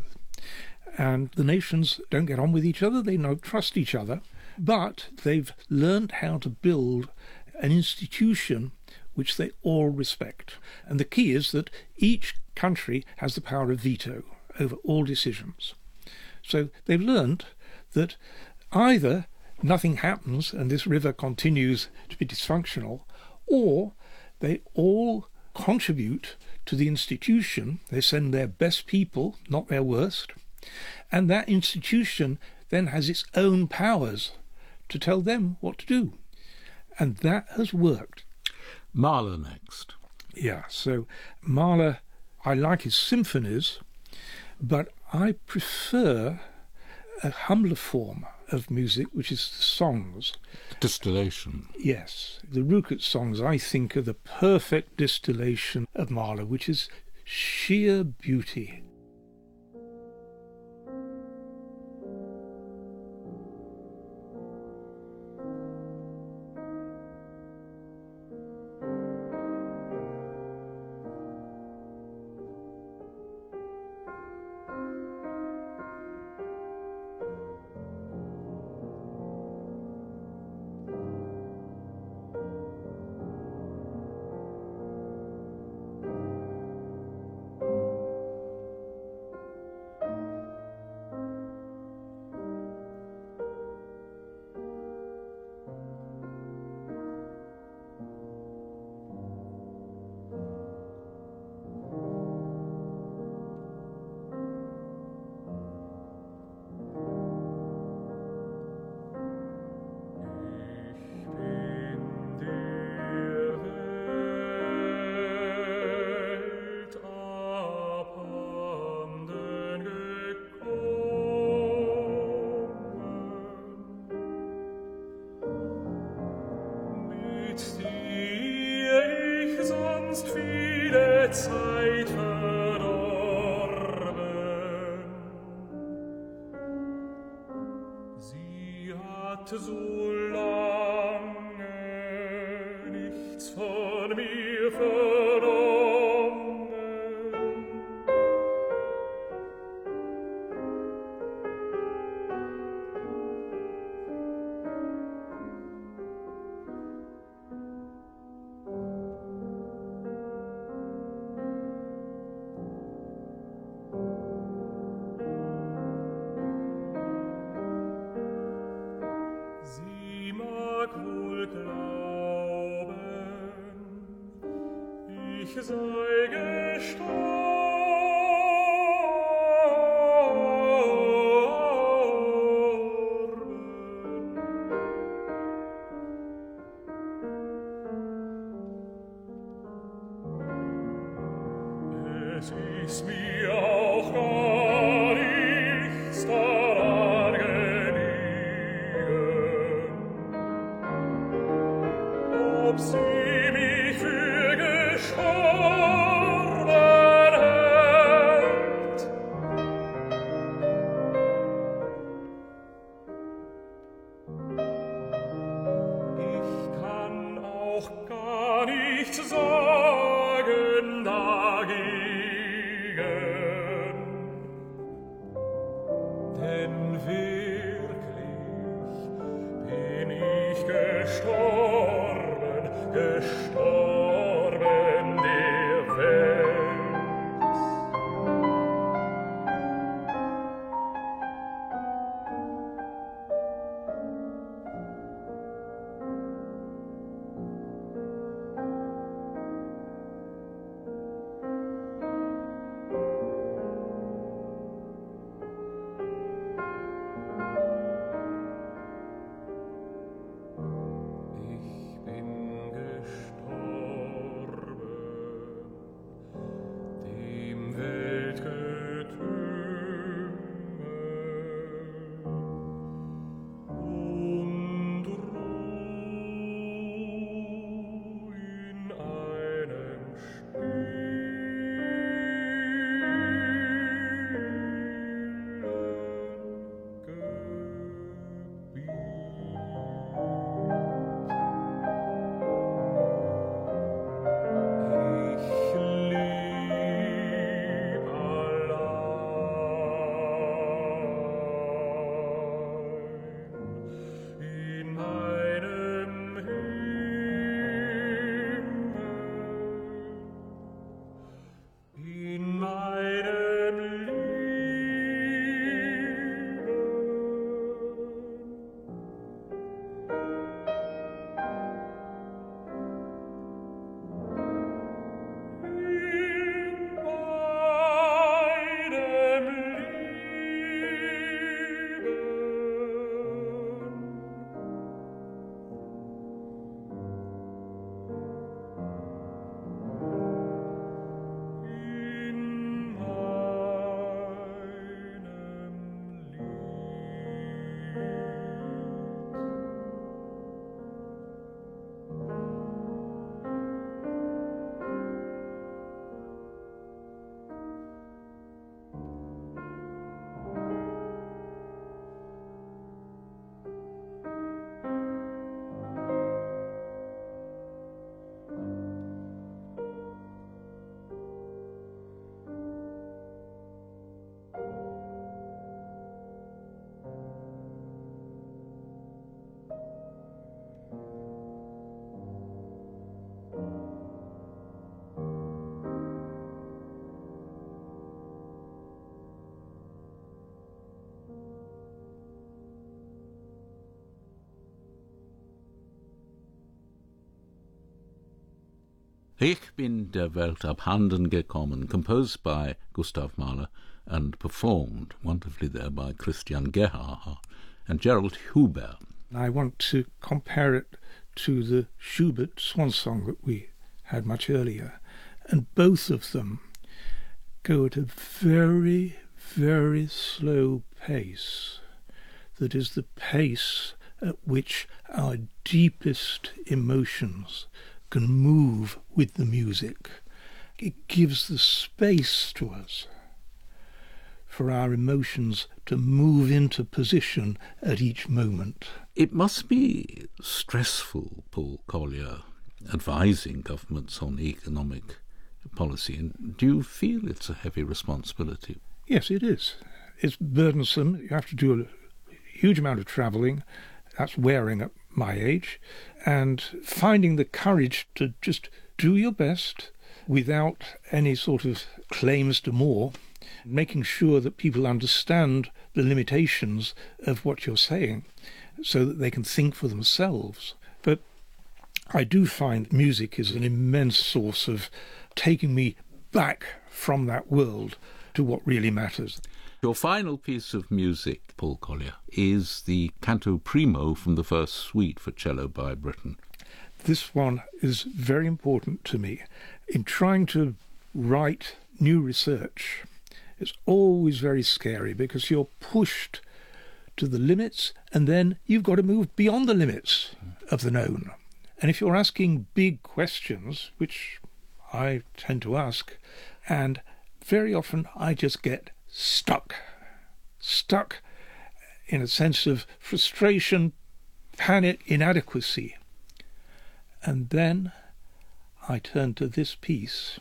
And the nations don't get on with each other, they don't trust each other, but they've learned how to build an institution which they all respect. And the key is that each country has the power of veto over all decisions. So they've learned that either nothing happens and this river continues to be dysfunctional, or they all contribute to the institution. They send their best people, not their worst, and that institution then has its own powers to tell them what to do. And that has worked.
Mahler next.
Yeah, so Mahler, I like his symphonies, but I prefer a humbler form of music, which is the songs.
Distillation.
Yes, the Rückert songs, I think, are the perfect distillation of Mahler, which is sheer beauty.
Ich bin der Welt abhanden gekommen, composed by Gustav Mahler and performed wonderfully there by Christian Gerhaher and Gerald Huber.
I want to compare it to the Schubert swan song that we had much earlier, and both of them go at a very, very slow pace that is the pace at which our deepest emotions can move with the music. It gives the space to us for our emotions to move into position at each moment.
It must be stressful, Paul Collier, advising governments on economic policy. And do you feel it's a heavy responsibility?
Yes, it is. It's burdensome. You have to do a huge amount of travelling. That's wearing at my age. And finding the courage to just do your best without any sort of claims to more, making sure that people understand the limitations of what you're saying so that they can think for themselves. But I do find music is an immense source of taking me back from that world to what really matters.
Your final piece of music, Paul Collier, is the Canto Primo from the First Suite for Cello by Britten.
This one is very important to me. In trying to write new research, it's always very scary because you're pushed to the limits and then you've got to move beyond the limits of the known. And if you're asking big questions, which I tend to ask, and very often I just get stuck. Stuck in a sense of frustration, panic, inadequacy. And then I turn to this piece.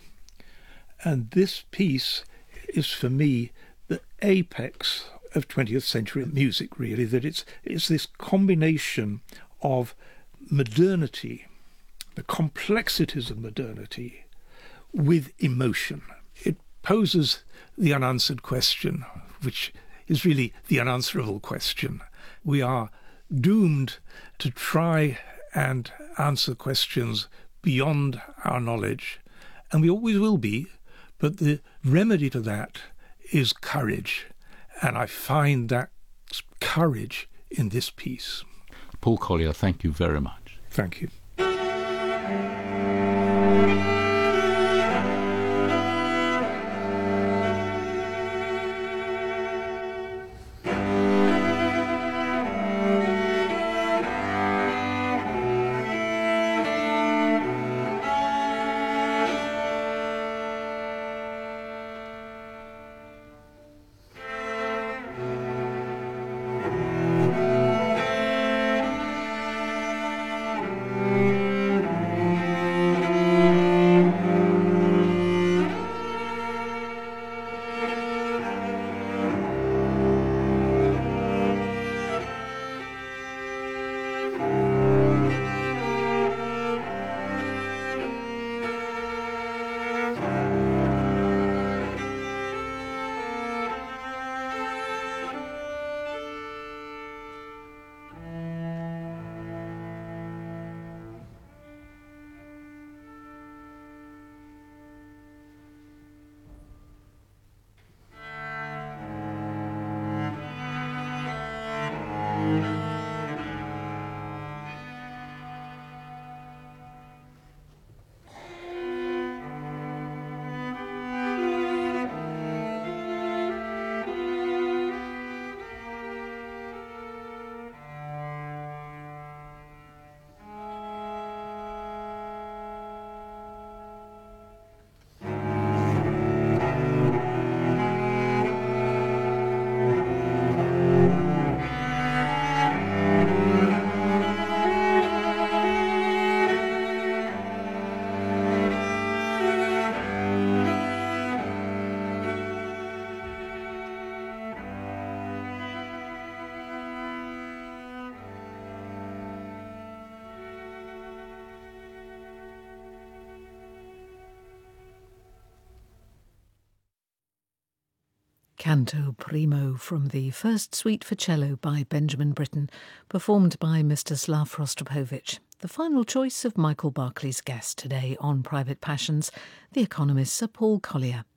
And this piece is for me the apex of twentieth century music, really, that it's it's this combination of modernity, the complexities of modernity, with emotion. It poses the unanswered question, which is really the unanswerable question. We are doomed to try and answer questions beyond our knowledge, and we always will be. But the remedy to that is courage, and I find that courage in this piece.
Paul Collier, thank you very much.
Thank you.
Canto Primo from the First Suite for Cello by Benjamin Britten, performed by Mstislav Rostropovich. The final choice of Michael Barclay's guest today on Private Passions, the economist Sir Paul Collier.